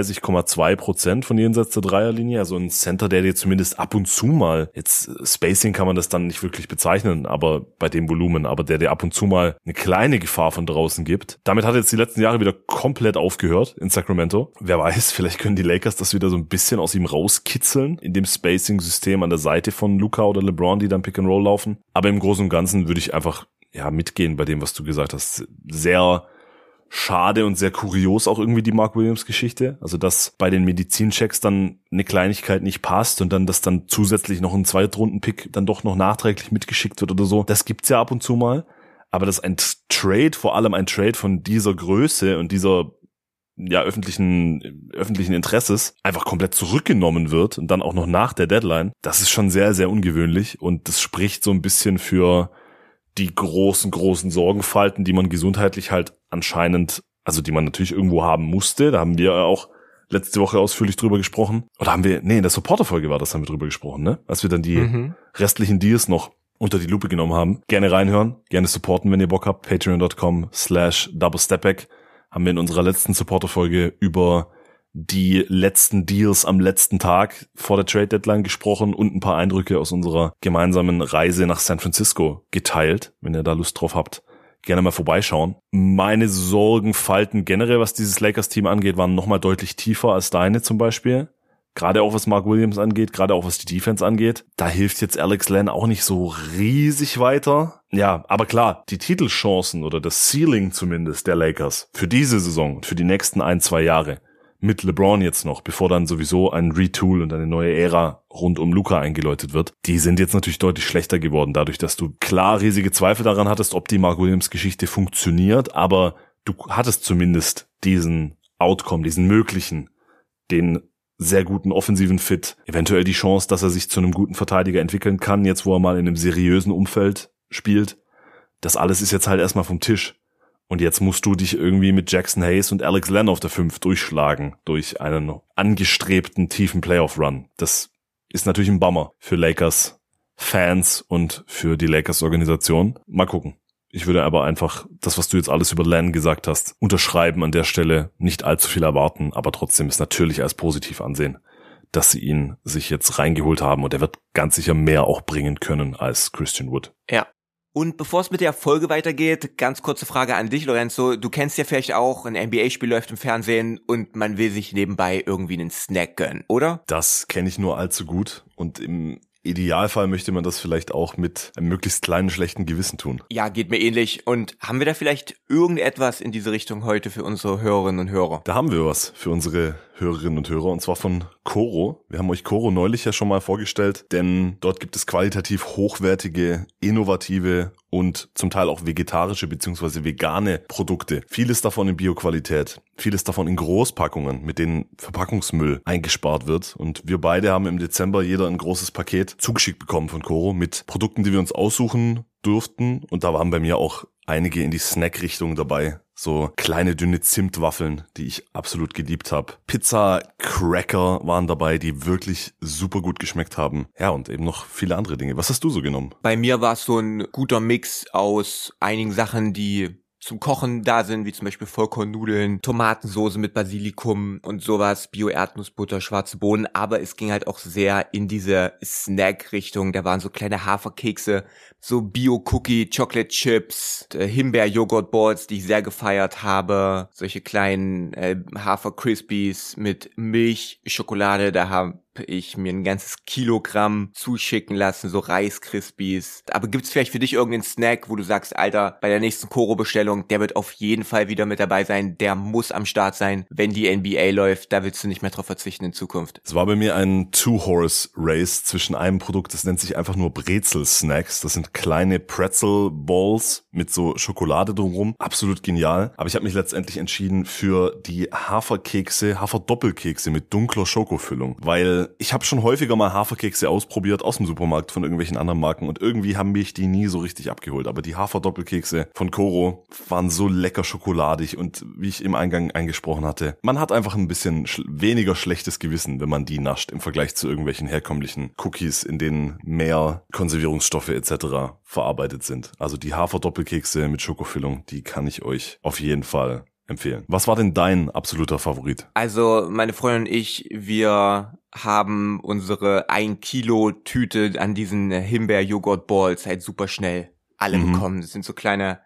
32,2% von jenseits der Dreierlinie, also ein Center, der dir zumindest ab und zu mal, jetzt Spacing kann man das dann nicht wirklich bezeichnen, aber bei dem Volumen, aber der dir ab und zu mal eine kleine Gefahr von draußen gibt. Damit hat er jetzt die letzten Jahre wieder komplett aufgehört in Sacramento. Wer weiß, vielleicht können die Lakers das wieder so ein bisschen aus ihm rauskitzeln, in dem Spacing-System an der Seite von Luka oder LeBron, die dann Pick and Roll laufen. Aber im Großen und Ganzen würde ich einfach mitgehen bei dem, was du gesagt hast. Sehr schade und sehr kurios auch irgendwie die Mark Williams-Geschichte. Also, dass bei den Medizinchecks dann eine Kleinigkeit nicht passt und dann, dass dann zusätzlich noch ein Zweitrunden-Pick dann doch noch nachträglich mitgeschickt wird oder so. Das gibt's ja ab und zu mal. Aber dass ein Trade, vor allem ein Trade von dieser Größe und dieser öffentlichen Interesses einfach komplett zurückgenommen wird und dann auch noch nach der Deadline, das ist schon sehr, sehr ungewöhnlich, und das spricht so ein bisschen für die großen Sorgenfalten, die man gesundheitlich halt anscheinend, also die man natürlich irgendwo haben musste. Da haben wir auch letzte Woche ausführlich drüber gesprochen. Oder haben wir, in der Supporter-Folge haben wir drüber gesprochen, ne? Als wir dann die restlichen Deals noch unter die Lupe genommen haben. Gerne reinhören, gerne supporten, wenn ihr Bock habt. Patreon.com/doublestepback. Haben wir in unserer letzten Supporter-Folge über die letzten Deals am letzten Tag vor der Trade-Deadline gesprochen und ein paar Eindrücke aus unserer gemeinsamen Reise nach San Francisco geteilt. Wenn ihr da Lust drauf habt, gerne mal vorbeischauen. Meine Sorgenfalten generell, was dieses Lakers-Team angeht, waren nochmal deutlich tiefer als deine zum Beispiel. Gerade auch was Mark Williams angeht, gerade auch was die Defense angeht. Da hilft jetzt Alex Len auch nicht so riesig weiter. Ja, aber klar, die Titelchancen oder das Ceiling zumindest der Lakers für diese Saison und für die nächsten 1-2 Jahre mit LeBron jetzt noch, bevor dann sowieso ein Retool und eine neue Ära rund um Luka eingeläutet wird, die sind jetzt natürlich deutlich schlechter geworden, dadurch, dass du klar riesige Zweifel daran hattest, ob die Mark Williams Geschichte funktioniert, aber du hattest zumindest diesen Outcome, diesen möglichen, den sehr guten offensiven Fit, eventuell die Chance, dass er sich zu einem guten Verteidiger entwickeln kann, jetzt wo er mal in einem seriösen Umfeld spielt. Das alles ist jetzt halt erstmal vom Tisch. Und jetzt musst du dich irgendwie mit Jackson Hayes und Alex Len auf der 5 durchschlagen durch einen angestrebten tiefen Playoff-Run. Das ist natürlich ein Bummer für Lakers-Fans und für die Lakers-Organisation. Mal gucken. Ich würde aber einfach das, was du jetzt alles über Len gesagt hast, unterschreiben an der Stelle, nicht allzu viel erwarten, aber trotzdem ist natürlich als positiv ansehen, dass sie ihn sich jetzt reingeholt haben und er wird ganz sicher mehr auch bringen können als Christian Wood. Ja. Und bevor es mit der Folge weitergeht, ganz kurze Frage an dich, Lorenzo. Du kennst ja vielleicht auch, ein NBA-Spiel läuft im Fernsehen und man will sich nebenbei irgendwie einen Snack gönnen, oder? Das kenne ich nur allzu gut und im Idealfall möchte man das vielleicht auch mit einem möglichst kleinen, schlechten Gewissen tun. Ja, geht mir ähnlich. Und haben wir da vielleicht irgendetwas in diese Richtung heute für unsere Hörerinnen und Hörer? Da haben wir was für unsere Hörerinnen und Hörer und zwar von Coro. Wir haben euch Coro neulich ja schon mal vorgestellt, denn dort gibt es qualitativ hochwertige, innovative und zum Teil auch vegetarische bzw. vegane Produkte. Vieles davon in Bioqualität, vieles davon in Großpackungen, mit denen Verpackungsmüll eingespart wird. Und wir beide haben im Dezember jeder ein großes Paket zugeschickt bekommen von Coro mit Produkten, die wir uns aussuchen durften. Und da waren bei mir auch einige in die Snack-Richtung dabei. So kleine, dünne Zimtwaffeln, die ich absolut geliebt habe. Pizza-Cracker waren dabei, die wirklich super gut geschmeckt haben. Ja, und eben noch viele andere Dinge. Was hast du so genommen? Bei mir war es so ein guter Mix aus einigen Sachen, die zum Kochen da sind, wie zum Beispiel Vollkornnudeln, Tomatensoße mit Basilikum und sowas, Bio-Erdnussbutter, schwarze Bohnen, aber es ging halt auch sehr in diese Snack-Richtung. Da waren so kleine Haferkekse, so Bio-Cookie, Chocolate Chips, Himbeer-Joghurt-Balls, die ich sehr gefeiert habe, solche kleinen Hafer-Crispies mit Milch, Schokolade, da habe ich mir ein ganzes Kilogramm zuschicken lassen, so Reis-Crispies. Aber gibt's vielleicht für dich irgendeinen Snack, wo du sagst, Alter, bei der nächsten Koro-Bestellung, der wird auf jeden Fall wieder mit dabei sein, der muss am Start sein, wenn die NBA läuft, da willst du nicht mehr drauf verzichten in Zukunft. Es war bei mir ein Two-Horse-Race zwischen einem Produkt, das nennt sich einfach nur Brezel-Snacks. Das sind kleine Pretzel-Balls mit so Schokolade drumherum. Absolut genial. Aber ich habe mich letztendlich entschieden für die Haferkekse, Haferdoppelkekse mit dunkler Schokofüllung, weil ich habe schon häufiger mal Haferkekse ausprobiert aus dem Supermarkt von irgendwelchen anderen Marken und irgendwie haben mich die nie so richtig abgeholt. Aber die Haferdoppelkekse von Coro waren so lecker schokoladig und wie ich im Eingang eingesprochen hatte, man hat einfach ein bisschen weniger schlechtes Gewissen, wenn man die nascht im Vergleich zu irgendwelchen herkömmlichen Cookies, in denen mehr Konservierungsstoffe etc. verarbeitet sind. Also die Haferdoppelkekse mit Schokofüllung, die kann ich euch auf jeden Fall empfehlen. Was war denn dein absoluter Favorit? Also meine Freundin und ich, wir haben unsere 1 Kilo Tüte an diesen Himbeer-Joghurt-Balls halt super schnell alle bekommen. Das sind so kleine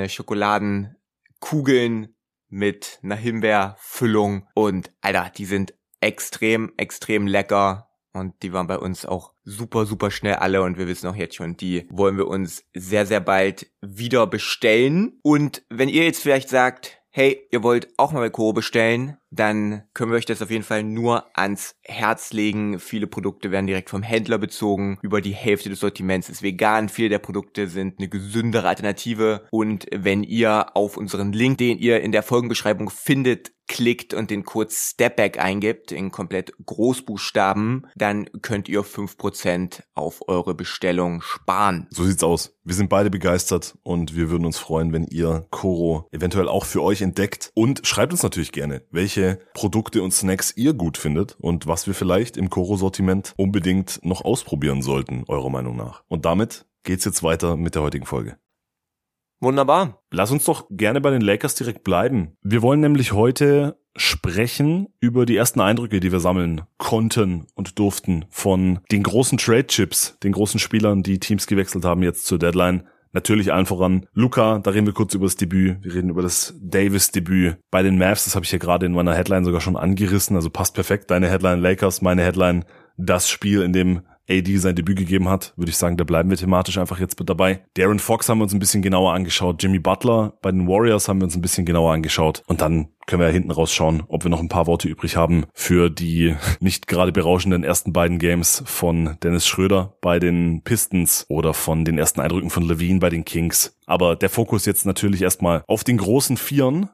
Schokoladenkugeln mit einer Himbeerfüllung und Alter, die sind extrem, extrem lecker. Und die waren bei uns auch super, super schnell alle und wir wissen auch jetzt schon, die wollen wir uns sehr, sehr bald wieder bestellen. Und wenn ihr jetzt vielleicht sagt, hey, ihr wollt auch mal bei Coro bestellen, dann können wir euch das auf jeden Fall nur ans Herz legen. Viele Produkte werden direkt vom Händler bezogen. Über die Hälfte des Sortiments ist vegan. Viele der Produkte sind eine gesündere Alternative. Und wenn ihr auf unseren Link, den ihr in der Folgenbeschreibung findet, klickt und den Code STEPBACK eingibt, in komplett Großbuchstaben, dann könnt ihr 5% auf eure Bestellung sparen. So sieht's aus. Wir sind beide begeistert und wir würden uns freuen, wenn ihr Coro eventuell auch für euch entdeckt. Und schreibt uns natürlich gerne, welche Produkte und Snacks ihr gut findet und was wir vielleicht im Coro-Sortiment unbedingt noch ausprobieren sollten, eurer Meinung nach. Und damit geht's jetzt weiter mit der heutigen Folge. Wunderbar. Lass uns doch gerne bei den Lakers direkt bleiben. Wir wollen nämlich heute sprechen über die ersten Eindrücke, die wir sammeln konnten und durften von den großen Trade-Chips, den großen Spielern, die Teams gewechselt haben jetzt zur Deadline. Natürlich allen voran Luka, da reden wir kurz über das Debüt. Wir reden über das Davis-Debüt bei den Mavs. Das habe ich ja gerade in meiner Headline sogar schon angerissen. Also passt perfekt. Deine Headline Lakers, meine Headline das Spiel, in dem AD sein Debüt gegeben hat, würde ich sagen, da bleiben wir thematisch einfach jetzt mit dabei. De'Aaron Fox haben wir uns ein bisschen genauer angeschaut. Jimmy Butler bei den Warriors haben wir uns ein bisschen genauer angeschaut. Und dann können wir ja hinten rausschauen, ob wir noch ein paar Worte übrig haben für die nicht gerade berauschenden ersten beiden Games von Dennis Schröder bei den Pistons oder von den ersten Eindrücken von Levine bei den Kings. Aber der Fokus jetzt natürlich erstmal auf den großen Vieren.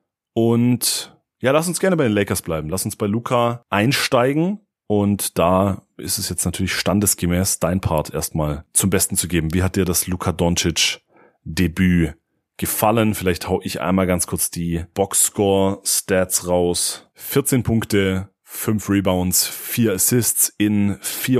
Und ja, lass uns gerne bei den Lakers bleiben. Lass uns bei Luka einsteigen. Und da ist es jetzt natürlich standesgemäß, dein Part erstmal zum Besten zu geben. Wie hat dir das Luka Doncic Debüt gefallen? Vielleicht hau ich einmal ganz kurz die Boxscore-Stats raus. 14 Punkte, 5 Rebounds, 4 Assists in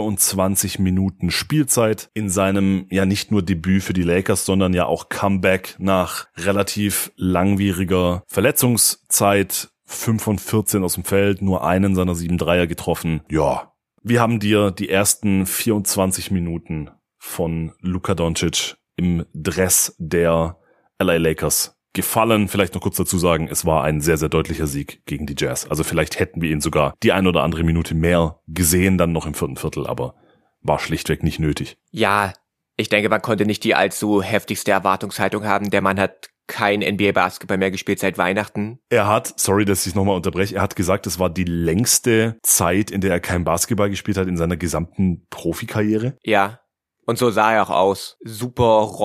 24 Minuten Spielzeit. In seinem ja nicht nur Debüt für die Lakers, sondern ja auch Comeback nach relativ langwieriger Verletzungszeit. 5 von 14 aus dem Feld, nur einen seiner 7 Dreier getroffen. Ja, wie haben dir die ersten 24 Minuten von Luka Doncic im Dress der LA Lakers gefallen? Vielleicht noch kurz dazu sagen, es war ein sehr, sehr deutlicher Sieg gegen die Jazz. Also vielleicht hätten wir ihn sogar die ein oder andere Minute mehr gesehen, dann noch im 4. Viertel, aber war schlichtweg nicht nötig. Ja, ich denke, man konnte nicht die allzu heftigste Erwartungshaltung haben. Der Mann hat kein NBA-Basketball mehr gespielt seit Weihnachten. Er hat, sorry, dass ich nochmal unterbreche, er hat gesagt, es war die längste Zeit, in der er kein Basketball gespielt hat in seiner gesamten Profikarriere. Ja, und so sah er auch aus. Super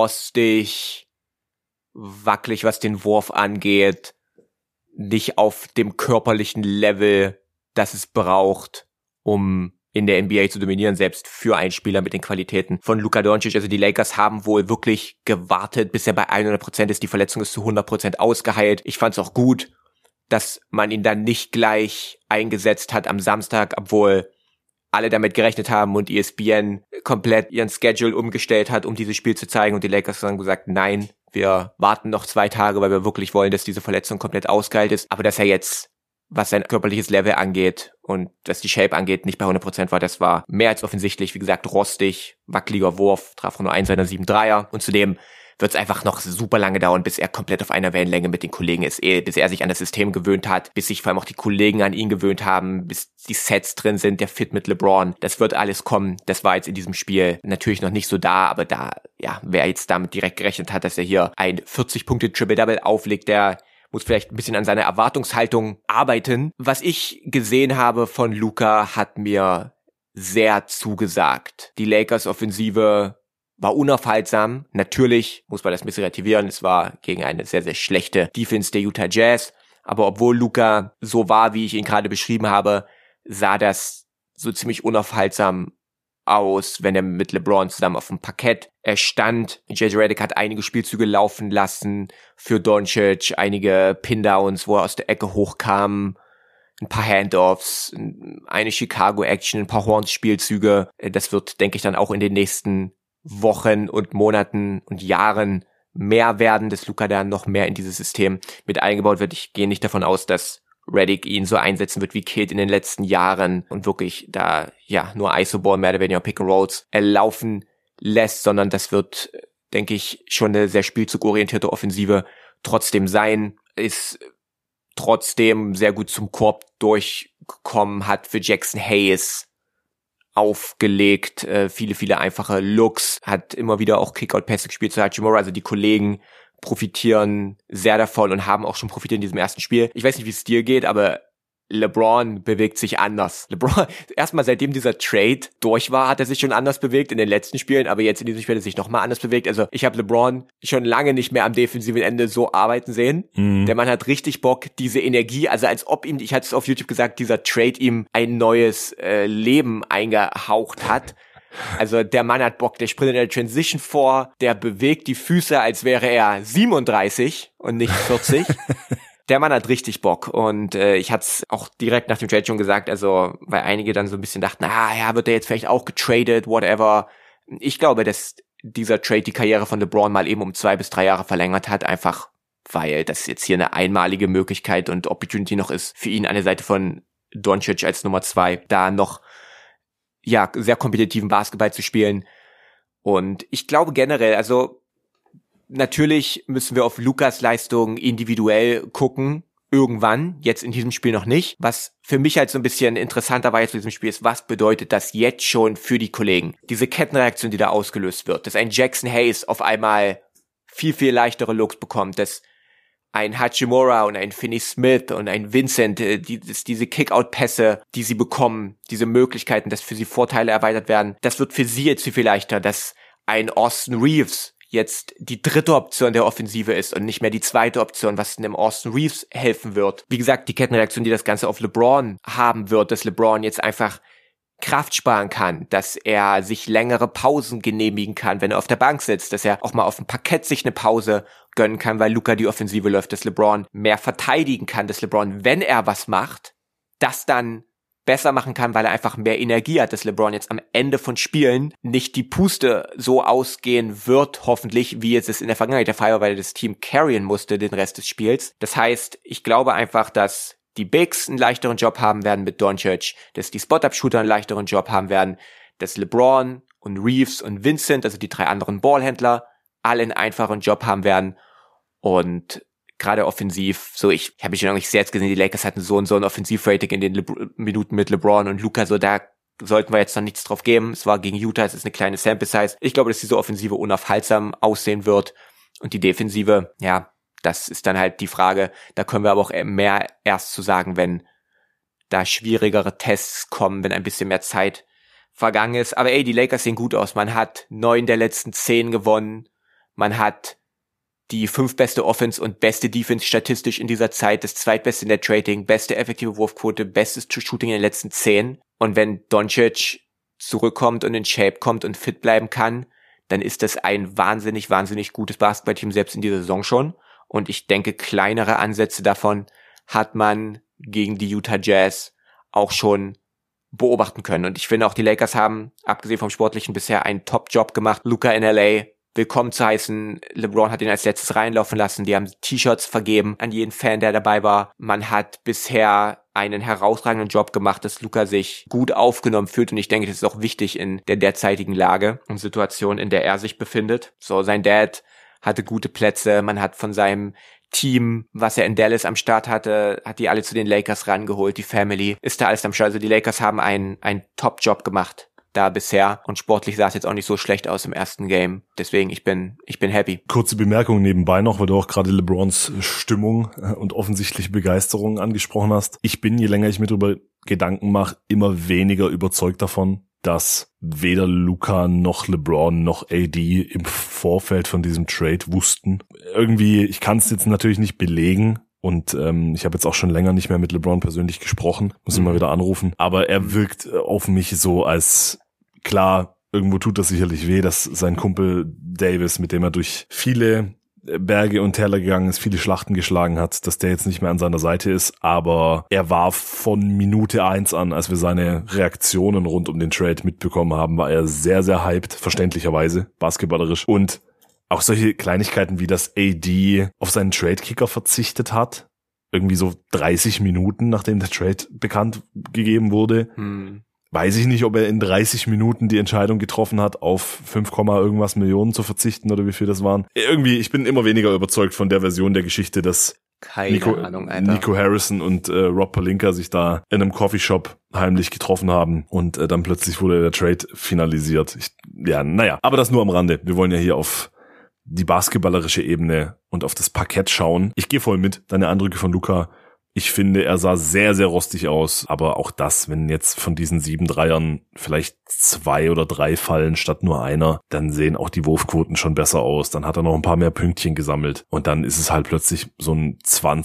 rostig, wackelig, was den Wurf angeht, nicht auf dem körperlichen Level, das es braucht, um in der NBA zu dominieren, selbst für einen Spieler mit den Qualitäten von Luka Doncic. Also die Lakers haben wohl wirklich gewartet, bis er bei 100% ist. Die Verletzung ist zu 100% ausgeheilt. Ich fand es auch gut, dass man ihn dann nicht gleich eingesetzt hat am Samstag, obwohl alle damit gerechnet haben und ESPN komplett ihren Schedule umgestellt hat, um dieses Spiel zu zeigen. Und die Lakers haben gesagt, nein, wir warten noch 2 Tage, weil wir wirklich wollen, dass diese Verletzung komplett ausgeheilt ist. Aber dass er jetzt, was sein körperliches Level angeht und was die Shape angeht, nicht bei 100% war, das war mehr als offensichtlich. Wie gesagt, rostig, wackeliger Wurf, traf nur einen seiner 7 Dreier. Und zudem wird es einfach noch super lange dauern, bis er komplett auf einer Wellenlänge mit den Kollegen ist, bis er sich an das System gewöhnt hat, bis sich vor allem auch die Kollegen an ihn gewöhnt haben, bis die Sets drin sind, der Fit mit LeBron. Das wird alles kommen. Das war jetzt in diesem Spiel natürlich noch nicht so da, aber da, ja, wer jetzt damit direkt gerechnet hat, dass er hier ein 40-Punkte-Triple-Double auflegt, der muss vielleicht ein bisschen an seiner Erwartungshaltung arbeiten. Was ich gesehen habe von Luka, hat mir sehr zugesagt. Die Lakers-Offensive war unaufhaltsam. Natürlich muss man das ein bisschen relativieren. Es war gegen eine sehr, sehr schlechte Defense der Utah Jazz. Aber obwohl Luka so war, wie ich ihn gerade beschrieben habe, sah das so ziemlich unaufhaltsam aus, wenn er mit LeBron zusammen auf dem Parkett stand. JJ Redick hat einige Spielzüge laufen lassen für Doncic, einige Pin-Downs, wo er aus der Ecke hochkam, ein paar Handoffs, eine Chicago-Action, ein paar Horns-Spielzüge. Das wird, denke ich, dann auch in den nächsten Wochen und Monaten und Jahren mehr werden, dass Luka dann noch mehr in dieses System mit eingebaut wird. Ich gehe nicht davon aus, dass Redick ihn so einsetzen wird wie Kidd in den letzten Jahren und wirklich da ja nur Isoball mehr oder weniger Pick and Rolls laufen lässt, sondern das wird, denke ich, schon eine sehr spielzugorientierte Offensive trotzdem sein, ist trotzdem sehr gut zum Korb durchgekommen, hat für Jackson Hayes aufgelegt, viele einfache Looks, hat immer wieder auch Kick-Out-Pässe gespielt zu Hachimura, also die Kollegen profitieren sehr davon und haben auch schon profitiert in diesem ersten Spiel. Ich weiß nicht, wie es dir geht, aber LeBron bewegt sich anders. LeBron, erstmal seitdem dieser Trade durch war, hat er sich schon anders bewegt in den letzten Spielen, aber jetzt in diesem Spiel hat er sich nochmal anders bewegt. Also ich habe LeBron schon lange nicht mehr am defensiven Ende so arbeiten sehen. Der Mann hat richtig Bock, diese Energie, also als ob ihm, ich hatte es auf YouTube gesagt, dieser Trade ihm ein neues Leben eingehaucht hat. Also der Mann hat Bock, der sprintet in der Transition vor, der bewegt die Füße, als wäre er 37 und nicht 40. Der Mann hat richtig Bock und ich hatte es auch direkt nach dem Trade schon gesagt, also weil einige dann so ein bisschen dachten, ja, wird der jetzt vielleicht auch getradet, whatever. Ich glaube, dass dieser Trade die Karriere von LeBron mal eben um 2 bis 3 Jahre verlängert hat, einfach weil das jetzt hier eine einmalige Möglichkeit und Opportunity noch ist, für ihn an der Seite von Doncic als Nummer 2 da noch ja sehr kompetitiven Basketball zu spielen. Und ich glaube generell, also natürlich müssen wir auf Lukas Leistung individuell gucken, irgendwann, jetzt in diesem Spiel noch nicht. Was für mich halt so ein bisschen interessanter war jetzt in diesem Spiel ist, was bedeutet das jetzt schon für die Kollegen? Diese Kettenreaktion, die da ausgelöst wird, dass ein Jackson Hayes auf einmal viel, viel leichtere Looks bekommt, dass ein Hachimura und ein Finney Smith und ein Vincent, diese Kick-Out-Pässe, die sie bekommen, diese Möglichkeiten, dass für sie Vorteile erweitert werden, das wird für sie jetzt viel, viel leichter, dass ein Austin Reeves jetzt die dritte Option der Offensive ist und nicht mehr die zweite Option, was dem Austin Reeves helfen wird. Wie gesagt, die Kettenreaktion, die das Ganze auf LeBron haben wird, dass LeBron jetzt einfach Kraft sparen kann, dass er sich längere Pausen genehmigen kann, wenn er auf der Bank sitzt, dass er auch mal auf dem Parkett sich eine Pause gönnen kann, weil Luka die Offensive läuft, dass LeBron mehr verteidigen kann, dass LeBron, wenn er was macht, das dann besser machen kann, weil er einfach mehr Energie hat, dass LeBron jetzt am Ende von Spielen nicht die Puste so ausgehen wird, hoffentlich, wie es in der Vergangenheit der Fall war, weil er das Team carryen musste den Rest des Spiels. Das heißt, ich glaube einfach, dass die Bigs einen leichteren Job haben werden mit Doncic, dass die Spot-Up-Shooter einen leichteren Job haben werden, dass LeBron und Reeves und Vincent, also die drei anderen Ballhändler, alle einen einfachen Job haben werden. Und gerade offensiv, so ich habe schon eigentlich jetzt gesehen, die Lakers hatten so ein Offensivrating in den Minuten mit LeBron und Luka, so da sollten wir jetzt noch nichts drauf geben. Es war gegen Utah, es ist eine kleine Sample Size. Ich glaube, dass diese Offensive unaufhaltsam aussehen wird und die Defensive, ja, das ist dann halt die Frage, da können wir aber auch mehr erst zu sagen, wenn da schwierigere Tests kommen, wenn ein bisschen mehr Zeit vergangen ist. Aber die Lakers sehen gut aus. Man hat 9 der letzten 10 gewonnen. Man hat die 5 beste Offense und beste Defense statistisch in dieser Zeit, das zweitbeste Net Rating, beste effektive Wurfquote, bestes Shooting in den letzten 10. Und wenn Doncic zurückkommt und in Shape kommt und fit bleiben kann, dann ist das ein wahnsinnig, wahnsinnig gutes Basketballteam, selbst in dieser Saison schon. Und ich denke, kleinere Ansätze davon hat man gegen die Utah Jazz auch schon beobachten können. Und ich finde auch, die Lakers haben, abgesehen vom Sportlichen, bisher einen Top-Job gemacht. Luka in LA willkommen zu heißen. LeBron hat ihn als letztes reinlaufen lassen. Die haben T-Shirts vergeben an jeden Fan, der dabei war. Man hat bisher einen herausragenden Job gemacht, dass Luka sich gut aufgenommen fühlt. Und ich denke, das ist auch wichtig in der derzeitigen Lage und Situation, in der er sich befindet. So, sein Dad hatte gute Plätze, man hat von seinem Team, was er in Dallas am Start hatte, hat die alle zu den Lakers rangeholt, die Family ist da alles am Start. Also die Lakers haben einen Top-Job gemacht da bisher und sportlich sah es jetzt auch nicht so schlecht aus im ersten Game. Deswegen, ich bin happy. Kurze Bemerkung nebenbei noch, weil du auch gerade LeBrons Stimmung und offensichtliche Begeisterung angesprochen hast. Ich bin, je länger ich mir darüber Gedanken mache, immer weniger überzeugt davon, dass weder Luka noch LeBron noch AD im Vorfeld von diesem Trade wussten. Irgendwie, ich kann es jetzt natürlich nicht belegen und ich habe jetzt auch schon länger nicht mehr mit LeBron persönlich gesprochen, muss ihn mal wieder anrufen, aber er wirkt auf mich so als, klar, irgendwo tut das sicherlich weh, dass sein Kumpel Davis, mit dem er durch viele Berge und Täler gegangen ist, viele Schlachten geschlagen hat, dass der jetzt nicht mehr an seiner Seite ist, aber er war von Minute 1 an, als wir seine Reaktionen rund um den Trade mitbekommen haben, war er sehr, sehr hyped, verständlicherweise, basketballerisch. Und auch solche Kleinigkeiten wie, dass AD auf seinen Trade-Kicker verzichtet hat, irgendwie so 30 Minuten, nachdem der Trade bekannt gegeben wurde, weiß ich nicht, ob er in 30 Minuten die Entscheidung getroffen hat, auf 5, irgendwas Millionen zu verzichten oder wie viel das waren. Irgendwie, ich bin immer weniger überzeugt von der Version der Geschichte, dass Nico Harrison und Rob Pelinka sich da in einem Coffeeshop heimlich getroffen haben und dann plötzlich wurde der Trade finalisiert. Aber das nur am Rande. Wir wollen ja hier auf die basketballerische Ebene und auf das Parkett schauen. Ich gehe voll mit, deine Eindrücke von Luka. Ich finde, er sah sehr, sehr rostig aus, aber auch das, wenn jetzt von diesen 7 Dreiern vielleicht 2 oder 3 fallen statt nur einer, dann sehen auch die Wurfquoten schon besser aus. Dann hat er noch ein paar mehr Pünktchen gesammelt und dann ist es halt plötzlich so ein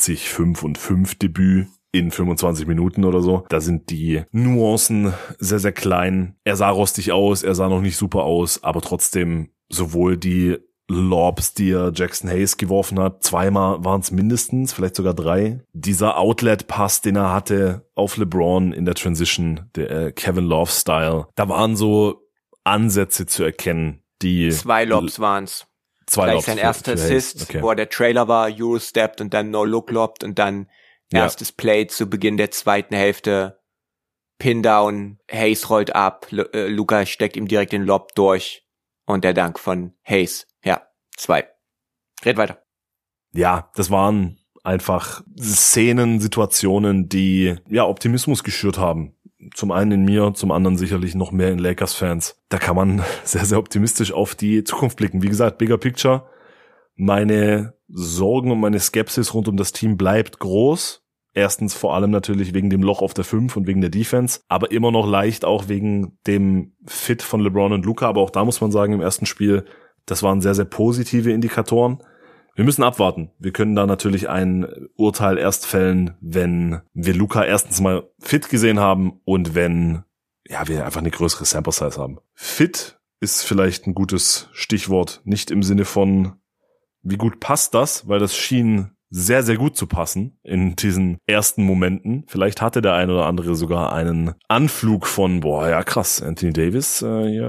20-5-5 Debüt in 25 Minuten oder so. Da sind die Nuancen sehr, sehr klein. Er sah rostig aus, er sah noch nicht super aus, aber trotzdem sowohl die Lobs, die Jackson Hayes geworfen hat, 2-mal waren es mindestens, vielleicht sogar 3. Dieser Outlet-Pass, den er hatte auf LeBron in der Transition, der Kevin Love-Style, da waren so Ansätze zu erkennen, die 2 Lobs waren's. 2 Lobs. Sein erster Assist, okay, wo der Trailer war, Euro-stepped und dann No-Look-lobbed und dann erstes Play zu Beginn der zweiten Hälfte, Pin-Down, Hayes rollt ab, Luka steckt ihm direkt den Lob durch und der Dank von Hayes. Ja, 2. Red weiter. Ja, das waren einfach Szenen, Situationen, die ja Optimismus geschürt haben. Zum einen in mir, zum anderen sicherlich noch mehr in Lakers-Fans. Da kann man sehr, sehr optimistisch auf die Zukunft blicken. Wie gesagt, bigger picture. Meine Sorgen und meine Skepsis rund um das Team bleibt groß. Erstens vor allem natürlich wegen dem Loch auf der 5 und wegen der Defense, aber immer noch leicht auch wegen dem Fit von LeBron und Luka. Aber auch da muss man sagen, im ersten Spiel, das waren sehr, sehr positive Indikatoren. Wir müssen abwarten. Wir können da natürlich ein Urteil erst fällen, wenn wir Luka erstens mal fit gesehen haben und wenn wir einfach eine größere Sample Size haben. Fit ist vielleicht ein gutes Stichwort, nicht im Sinne von, wie gut passt das, weil das schien sehr, sehr gut zu passen in diesen ersten Momenten. Vielleicht hatte der ein oder andere sogar einen Anflug von, krass, Anthony Davis,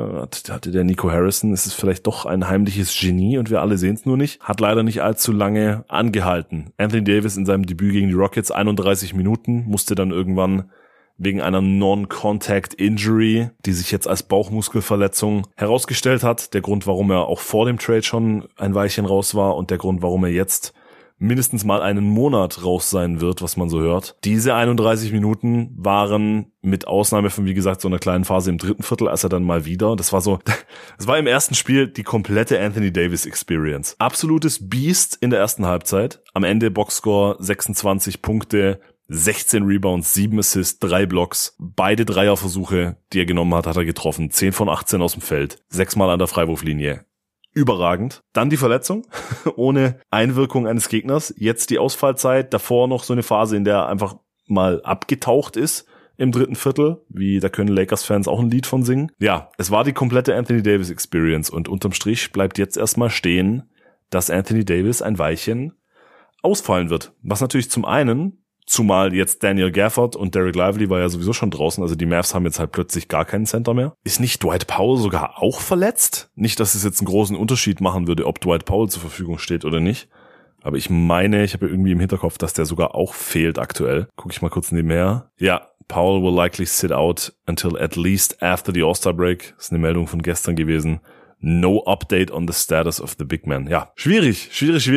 hatte der Nico Harrison, ist es vielleicht doch ein heimliches Genie und wir alle sehen es nur nicht. Hat leider nicht allzu lange angehalten. Anthony Davis in seinem Debüt gegen die Rockets 31 Minuten, musste dann irgendwann wegen einer Non-Contact-Injury, die sich jetzt als Bauchmuskelverletzung herausgestellt hat. Der Grund, warum er auch vor dem Trade schon ein Weilchen raus war und der Grund, warum er jetzt mindestens mal einen Monat raus sein wird, was man so hört. Diese 31 Minuten waren mit Ausnahme von, wie gesagt, so einer kleinen Phase im dritten Viertel, als er dann mal wieder, das war im ersten Spiel die komplette Anthony Davis Experience. Absolutes Biest in der ersten Halbzeit. Am Ende Boxscore 26 Punkte, 16 Rebounds, 7 Assists, 3 Blocks. Beide Dreierversuche, die er genommen hat, hat er getroffen. 10 von 18 aus dem Feld. 6-mal an der Freiwurflinie. Überragend. Dann die Verletzung, ohne Einwirkung eines Gegners. Jetzt die Ausfallzeit, davor noch so eine Phase, in der er einfach mal abgetaucht ist im dritten Viertel. Da können Lakers-Fans auch ein Lied von singen. Ja, es war die komplette Anthony Davis Experience und unterm Strich bleibt jetzt erstmal stehen, dass Anthony Davis ein Weilchen ausfallen wird. Was natürlich zum einen, zumal jetzt Daniel Gafford und Derek Lively war ja sowieso schon draußen, also die Mavs haben jetzt halt plötzlich gar keinen Center mehr. Ist nicht Dwight Powell sogar auch verletzt? Nicht, dass es jetzt einen großen Unterschied machen würde, ob Dwight Powell zur Verfügung steht oder nicht. Aber ich meine, ich habe irgendwie im Hinterkopf, dass der sogar auch fehlt aktuell. Guck ich mal kurz nebenher. Ja, Powell will likely sit out until at least after the All-Star Break. Das ist eine Meldung von gestern gewesen. No update on the status of the big man. Ja, schwierig.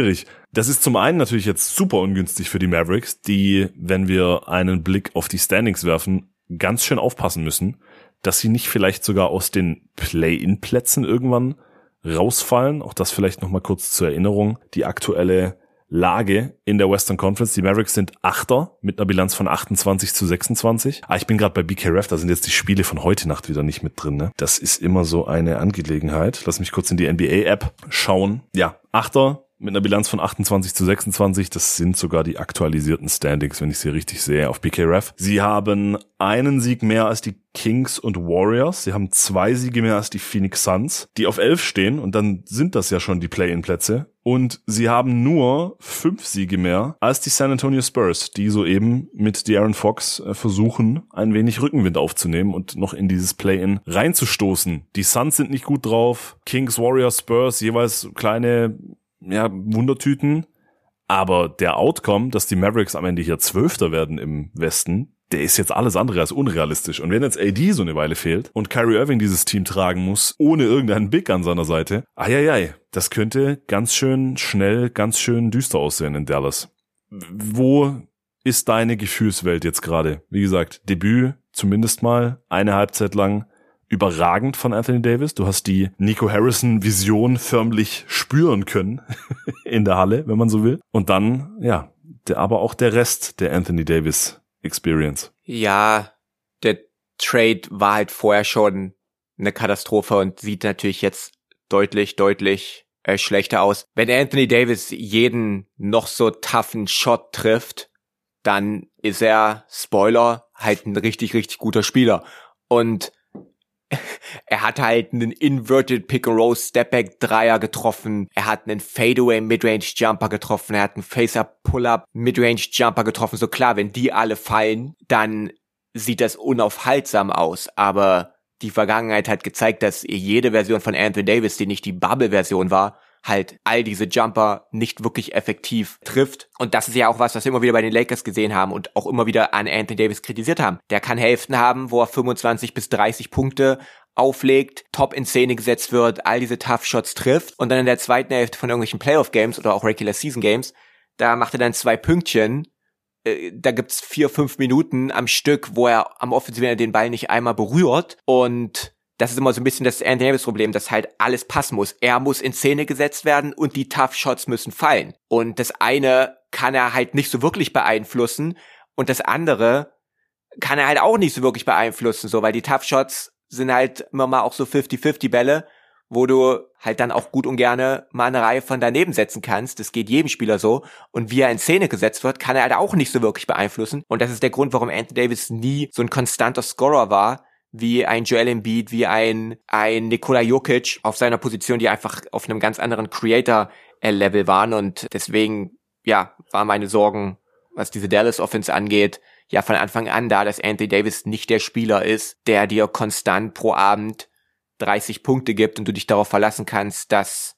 Das ist zum einen natürlich jetzt super ungünstig für die Mavericks, die, wenn wir einen Blick auf die Standings werfen, ganz schön aufpassen müssen, dass sie nicht vielleicht sogar aus den Play-in-Plätzen irgendwann rausfallen. Auch das vielleicht nochmal kurz zur Erinnerung. Die aktuelle Lage in der Western Conference. Die Mavericks sind Achter mit einer Bilanz von 28-26. Ich bin gerade bei BKRef, da sind jetzt die Spiele von heute Nacht wieder nicht mit drin. Ne? Das ist immer so eine Angelegenheit. Lass mich kurz in die NBA-App schauen. Ja, Achter mit einer Bilanz von 28-26. Das sind sogar die aktualisierten Standings, wenn ich sie richtig sehe, auf BKRef. Sie haben einen Sieg mehr als die Kings und Warriors. Sie haben 2 Siege mehr als die Phoenix Suns, die auf 11 stehen. Und dann sind das ja schon die Play-in-Plätze. Und sie haben nur 5 Siege mehr als die San Antonio Spurs, die soeben mit De'Aaron Fox versuchen, ein wenig Rückenwind aufzunehmen und noch in dieses Play-in reinzustoßen. Die Suns sind nicht gut drauf. Kings, Warriors, Spurs, jeweils kleine Wundertüten. Aber der Outcome, dass die Mavericks am Ende hier 12. werden im Westen, der ist jetzt alles andere als unrealistisch. Und wenn jetzt AD so eine Weile fehlt und Kyrie Irving dieses Team tragen muss, ohne irgendeinen Big an seiner Seite, das könnte ganz schön schnell, ganz schön düster aussehen in Dallas. Wo ist deine Gefühlswelt jetzt gerade? Wie gesagt, Debüt zumindest mal eine Halbzeit lang überragend von Anthony Davis. Du hast die Nico Harrison-Vision förmlich spüren können in der Halle, wenn man so will. Und dann, aber auch der Rest der Anthony Davis Experience. Ja, der Trade war halt vorher schon eine Katastrophe und sieht natürlich jetzt deutlich schlechter aus. Wenn Anthony Davis jeden noch so toughen Shot trifft, dann ist er, Spoiler, halt ein richtig guter Spieler. Und er hat halt einen Inverted Pick-and-Roll Stepback Dreier getroffen. Er hat einen Fadeaway Midrange Jumper getroffen. Er hat einen Face-Up Pull-Up Midrange Jumper getroffen. So klar, wenn die alle fallen, dann sieht das unaufhaltsam aus. Aber die Vergangenheit hat gezeigt, dass jede Version von Anthony Davis, die nicht die Bubble-Version war, halt all diese Jumper nicht wirklich effektiv trifft. Und das ist ja auch was wir immer wieder bei den Lakers gesehen haben und auch immer wieder an Anthony Davis kritisiert haben. Der kann Hälften haben, wo er 25 bis 30 Punkte auflegt, top in Szene gesetzt wird, all diese Tough Shots trifft und dann in der zweiten Hälfte von irgendwelchen Playoff-Games oder auch Regular-Season-Games da macht er dann 2 Pünktchen. Da gibt's 4-5 Minuten am Stück, wo er am offensiven Ende den Ball nicht einmal berührt. Und das ist immer so ein bisschen das Anthony Davis-Problem, dass halt alles passen muss. Er muss in Szene gesetzt werden und die Tough Shots müssen fallen. Und das eine kann er halt nicht so wirklich beeinflussen und das andere kann er halt auch nicht so wirklich beeinflussen, so, weil die Tough Shots sind halt immer mal auch so 50-50 Bälle, wo du halt dann auch gut und gerne mal eine Reihe von daneben setzen kannst. Das geht jedem Spieler so. Und wie er in Szene gesetzt wird, kann er halt auch nicht so wirklich beeinflussen. Und das ist der Grund, warum Anthony Davis nie so ein konstanter Scorer war, wie ein Joel Embiid, wie ein Nikola Jokic auf seiner Position, die einfach auf einem ganz anderen Creator-Level waren. Und deswegen, ja, waren meine Sorgen, was diese Dallas Offense angeht, ja von Anfang an da, dass Anthony Davis nicht der Spieler ist, der dir konstant pro Abend 30 Punkte gibt und du dich darauf verlassen kannst, dass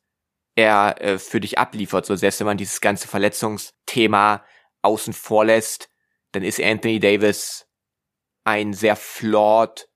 er für dich abliefert. So, selbst wenn man dieses ganze Verletzungsthema außen vor lässt, dann ist Anthony Davis ein sehr flawed,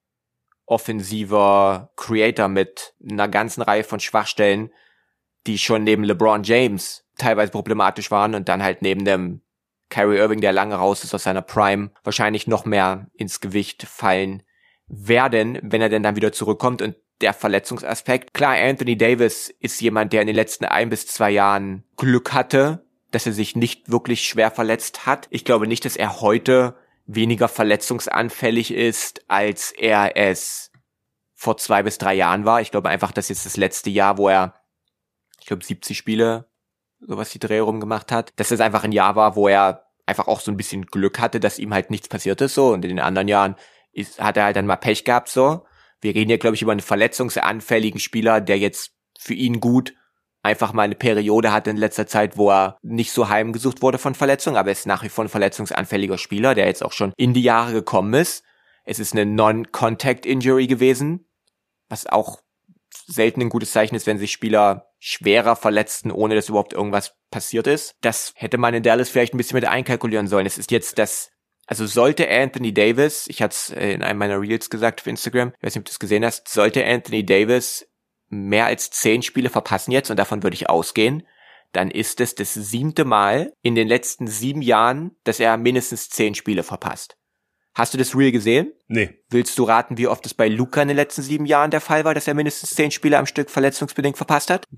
offensiver Creator mit einer ganzen Reihe von Schwachstellen, die schon neben LeBron James teilweise problematisch waren und dann halt neben dem Kyrie Irving, der lange raus ist aus seiner Prime, wahrscheinlich noch mehr ins Gewicht fallen werden, wenn er denn dann wieder zurückkommt. Und der Verletzungsaspekt, klar, Anthony Davis ist jemand, der in den letzten 1 bis 2 Jahren Glück hatte, dass er sich nicht wirklich schwer verletzt hat. Ich glaube nicht, dass er heute weniger verletzungsanfällig ist, als er es vor 2 bis 3 Jahren war. Ich glaube einfach, dass jetzt das letzte Jahr, wo er, ich glaube 70 Spiele, sowas die Dreh rum gemacht hat, dass es einfach ein Jahr war, wo er einfach auch so ein bisschen Glück hatte, dass ihm halt nichts passiert ist, so. Und in den anderen Jahren hat er halt dann mal Pech gehabt, so. Wir reden hier, glaube ich, über einen verletzungsanfälligen Spieler, der jetzt für ihn gut einfach mal eine Periode hatte in letzter Zeit, wo er nicht so heimgesucht wurde von Verletzungen, aber er ist nach wie vor ein verletzungsanfälliger Spieler, der jetzt auch schon in die Jahre gekommen ist. Es ist eine Non-Contact-Injury gewesen, was auch selten ein gutes Zeichen ist, wenn sich Spieler schwerer verletzten, ohne dass überhaupt irgendwas passiert ist. Das hätte man in Dallas vielleicht ein bisschen mit einkalkulieren sollen. Es ist jetzt das, also sollte Anthony Davis, ich hatte es in einem meiner Reels gesagt auf Instagram, ich weiß nicht, ob du es gesehen hast, sollte Anthony Davis mehr als 10 Spiele verpassen jetzt, und davon würde ich ausgehen, dann ist es das 7. Mal in den letzten 7 Jahren, dass er mindestens 10 Spiele verpasst. Hast du das Reel gesehen? Nee. Willst du raten, wie oft es bei Luka in den letzten 7 Jahren der Fall war, dass er mindestens 10 Spiele am Stück verletzungsbedingt verpasst hat?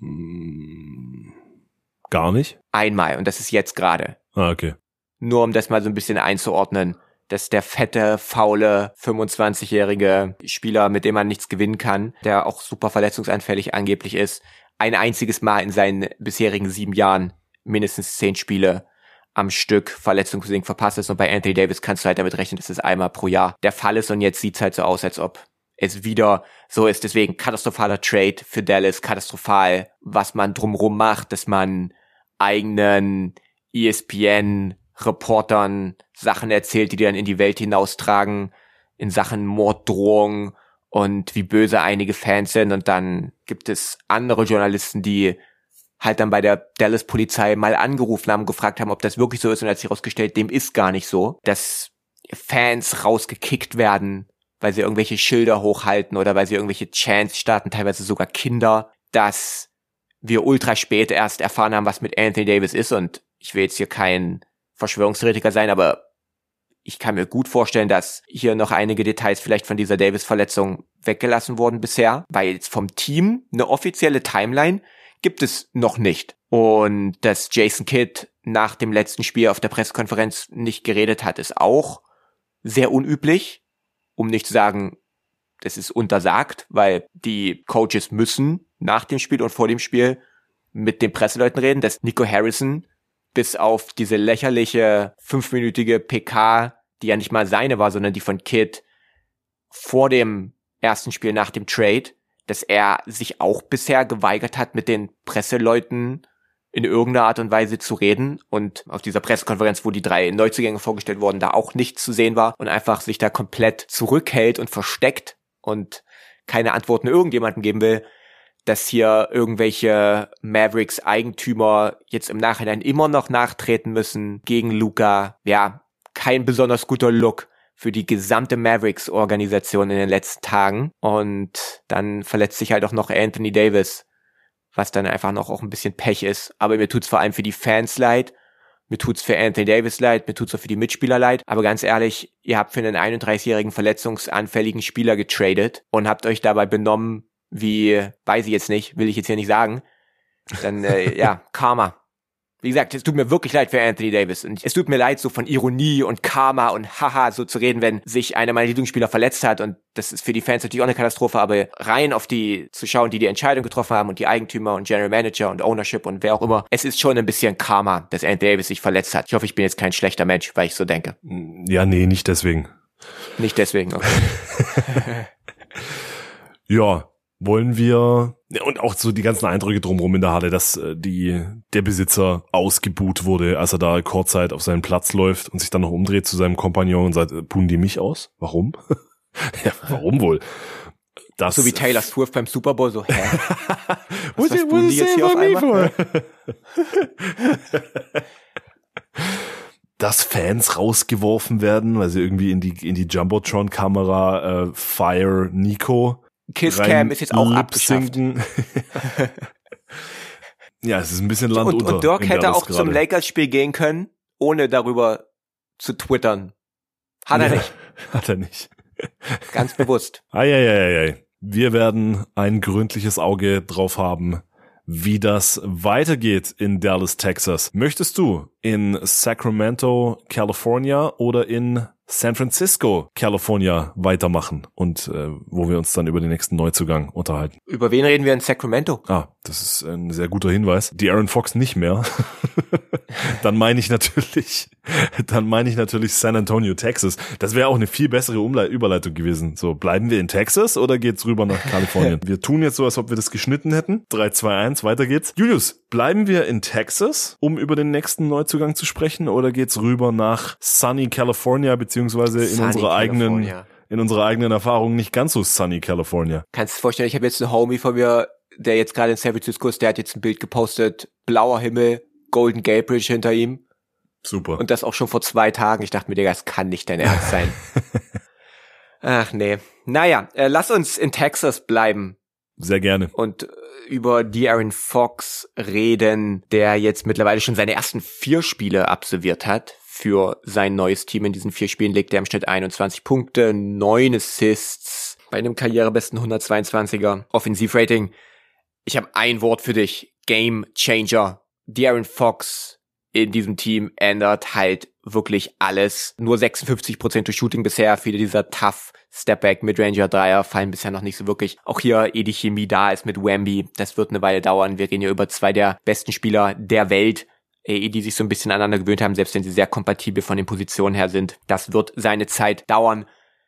Gar nicht? Einmal, und das ist jetzt gerade. Ah, okay. Nur um das mal so ein bisschen einzuordnen, dass der fette, faule, 25-jährige Spieler, mit dem man nichts gewinnen kann, der auch super verletzungsanfällig angeblich ist, ein einziges Mal in seinen bisherigen 7 Jahren mindestens 10 Spiele am Stück verletzungsbedingt verpasst ist. Und bei Anthony Davis kannst du halt damit rechnen, dass es einmal pro Jahr der Fall ist. Und jetzt sieht's halt so aus, als ob es wieder so ist. Deswegen katastrophaler Trade für Dallas, katastrophal, was man drumrum macht, dass man eigenen ESPN-Reportern Sachen erzählt, die dann in die Welt hinaustragen, in Sachen Morddrohung und wie böse einige Fans sind. Und dann gibt es andere Journalisten, die halt dann bei der Dallas-Polizei mal angerufen haben, gefragt haben, ob das wirklich so ist, und hat sich herausgestellt, dem ist gar nicht so, dass Fans rausgekickt werden, weil sie irgendwelche Schilder hochhalten oder weil sie irgendwelche Chants starten, teilweise sogar Kinder, dass wir ultra spät erst erfahren haben, was mit Anthony Davis ist. Und ich will jetzt hier kein Verschwörungstheoretiker sein, aber ich kann mir gut vorstellen, dass hier noch einige Details vielleicht von dieser Davis-Verletzung weggelassen wurden bisher, weil jetzt vom Team eine offizielle Timeline gibt es noch nicht. Und dass Jason Kidd nach dem letzten Spiel auf der Pressekonferenz nicht geredet hat, ist auch sehr unüblich, um nicht zu sagen, das ist untersagt, weil die Coaches müssen nach dem Spiel und vor dem Spiel mit den Presseleuten reden, dass Nico Harrison bis auf diese lächerliche 5-minütige PK, die ja nicht mal seine war, sondern die von Kidd vor dem ersten Spiel nach dem Trade, dass er sich auch bisher geweigert hat, mit den Presseleuten in irgendeiner Art und Weise zu reden, und auf dieser Pressekonferenz, wo die 3 Neuzugänge vorgestellt wurden, da auch nichts zu sehen war und einfach sich da komplett zurückhält und versteckt und keine Antworten irgendjemandem geben will, dass hier irgendwelche Mavericks-Eigentümer jetzt im Nachhinein immer noch nachtreten müssen gegen Luka. Ja, kein besonders guter Look für die gesamte Mavericks-Organisation in den letzten Tagen. Und dann verletzt sich halt auch noch Anthony Davis, was dann einfach noch auch ein bisschen Pech ist. Aber mir tut's vor allem für die Fans leid Mir tut's für Anthony Davis leid, mir tut's auch für die Mitspieler leid. Aber ganz ehrlich, ihr habt für einen 31-jährigen verletzungsanfälligen Spieler getradet und habt euch dabei benommen wie, weiß ich jetzt nicht, will ich jetzt hier nicht sagen. Dann, Karma. Wie gesagt, es tut mir wirklich leid für Anthony Davis. Und es tut mir leid, so von Ironie und Karma und Haha so zu reden, wenn sich einer meiner Lieblingsspieler verletzt hat. Und das ist für die Fans natürlich auch eine Katastrophe. Aber rein auf die zu schauen, die Entscheidung getroffen haben und die Eigentümer und General Manager und Ownership und wer auch immer. Es ist schon ein bisschen Karma, dass Anthony Davis sich verletzt hat. Ich hoffe, ich bin jetzt kein schlechter Mensch, weil ich so denke. Ja, nee, nicht deswegen. Nicht deswegen, okay. Ja, wollen wir, und auch so die ganzen Eindrücke drumherum in der Halle, dass der Besitzer ausgebuht wurde, als er da kurzzeit auf seinen Platz läuft und sich dann noch umdreht zu seinem Kompagnon und sagt, buhen die mich aus? Warum? Ja, warum wohl? Das so wie Taylor Swift beim Super Bowl, so, hä? Was buhen die jetzt hier auf einmal? Dass Fans rausgeworfen werden, weil sie irgendwie in die Jumbotron-Kamera Fire Nico Kisscam ist jetzt auch abgeschafft. Ja, es ist ein bisschen Land unter. Und Dirk hätte auch zum Lakers-Spiel gehen können, ohne darüber zu twittern. Hat er nicht. Hat er nicht. Ganz bewusst. Eieieiei. Wir werden ein gründliches Auge drauf haben, wie das weitergeht in Dallas, Texas. Möchtest du in Sacramento, California oder in San Francisco, California weitermachen und wo wir uns dann über den nächsten Neuzugang unterhalten? Über wen reden wir in Sacramento? Das ist ein sehr guter Hinweis. Die Aaron Fox nicht mehr. Dann meine ich natürlich San Antonio, Texas. Das wäre auch eine viel bessere Überleitung gewesen. So, bleiben wir in Texas oder geht's rüber nach Kalifornien? Wir tun jetzt so, als ob wir das geschnitten hätten. 3, 2, 1, weiter geht's. Julius, bleiben wir in Texas, um über den nächsten Neuzugang zu sprechen, oder geht's rüber nach sunny California, beziehungsweise in unserer eigenen Erfahrung nicht ganz so sunny California? Kannst du dir vorstellen, ich habe jetzt einen Homie von mir, der jetzt gerade in San Francisco ist, der hat jetzt ein Bild gepostet, blauer Himmel, Golden Gate Bridge hinter ihm. Super. Und das auch schon vor 2 Tagen. Ich dachte mir, Digga, das kann nicht dein Ernst sein. Ach nee. Naja, lass uns in Texas bleiben. Sehr gerne. Und über De'Aaron Fox reden, der jetzt mittlerweile schon seine ersten 4 Spiele absolviert hat. Für sein neues Team. In diesen 4 Spielen legt er im Schnitt 21 Punkte, 9 Assists, bei einem karrierebesten 122er Offensivrating. Ich habe ein Wort für dich. Game Changer. De'Aaron Fox in diesem Team ändert halt wirklich alles. Nur 56% durch Shooting bisher. Viele dieser tough Stepback Midranger Dreier fallen bisher noch nicht so wirklich. Auch hier, ehe die Chemie da ist mit Wemby, das wird eine Weile dauern. Wir reden hier über 2 der besten Spieler der Welt, die sich so ein bisschen aneinander gewöhnt haben, selbst wenn sie sehr kompatibel von den Positionen her sind. Das wird seine Zeit dauern.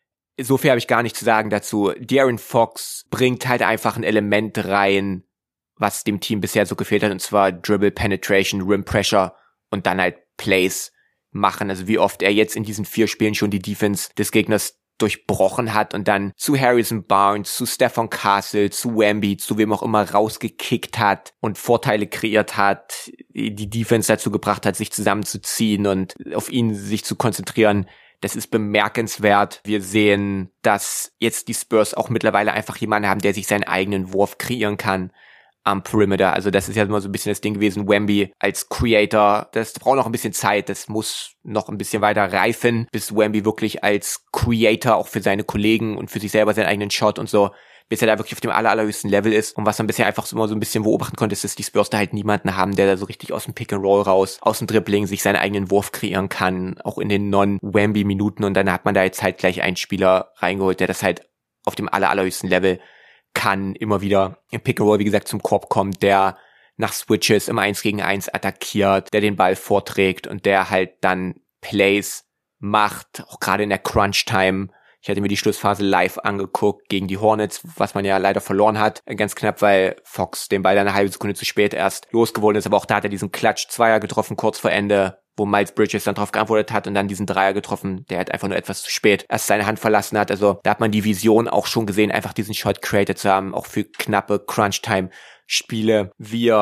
So viel habe ich gar nicht zu sagen dazu. De'Aaron Fox bringt halt einfach ein Element rein, was dem Team bisher so gefehlt hat, und zwar Dribble Penetration, Rim Pressure und dann halt Plays machen. Also wie oft er jetzt in diesen 4 Spielen schon die Defense des Gegners durchbrochen hat und dann zu Harrison Barnes, zu Stephon Castle, zu Wemby, zu wem auch immer rausgekickt hat und Vorteile kreiert hat, die Defense dazu gebracht hat, sich zusammenzuziehen und auf ihn sich zu konzentrieren. Das ist bemerkenswert. Wir sehen, dass jetzt die Spurs auch mittlerweile einfach jemanden haben, der sich seinen eigenen Wurf kreieren kann am Perimeter. Also das ist ja immer so ein bisschen das Ding gewesen, Wemby als Creator, das braucht noch ein bisschen Zeit, das muss noch ein bisschen weiter reifen, bis Wemby wirklich als Creator auch für seine Kollegen und für sich selber seinen eigenen Shot und so, bis er da wirklich auf dem allerhöchsten Level ist. Und was man bisher einfach so immer so ein bisschen beobachten konnte, ist, dass die Spurs da halt niemanden haben, der da so richtig aus dem Pick and Roll raus, aus dem Dribbling sich seinen eigenen Wurf kreieren kann, auch in den Non-Wemby-Minuten, und dann hat man da jetzt halt gleich einen Spieler reingeholt, der das halt auf dem allerhöchsten Level kann, immer wieder im Pick and Roll, wie gesagt, zum Korb kommt, der nach Switches im 1 gegen 1 attackiert, der den Ball vorträgt und der halt dann Plays macht, auch gerade in der Crunch-Time. Ich hatte mir die Schlussphase live angeguckt gegen die Hornets, was man ja leider verloren hat, ganz knapp, weil Fox den Ball dann eine halbe Sekunde zu spät erst losgeworden ist, aber auch da hat er diesen Klatsch-Zweier getroffen, kurz vor Ende, wo Miles Bridges dann drauf geantwortet hat und dann diesen Dreier getroffen, der halt einfach nur etwas zu spät erst seine Hand verlassen hat. Also da hat man die Vision auch schon gesehen, einfach diesen Shot created zu haben, auch für knappe Crunch-Time-Spiele. Wir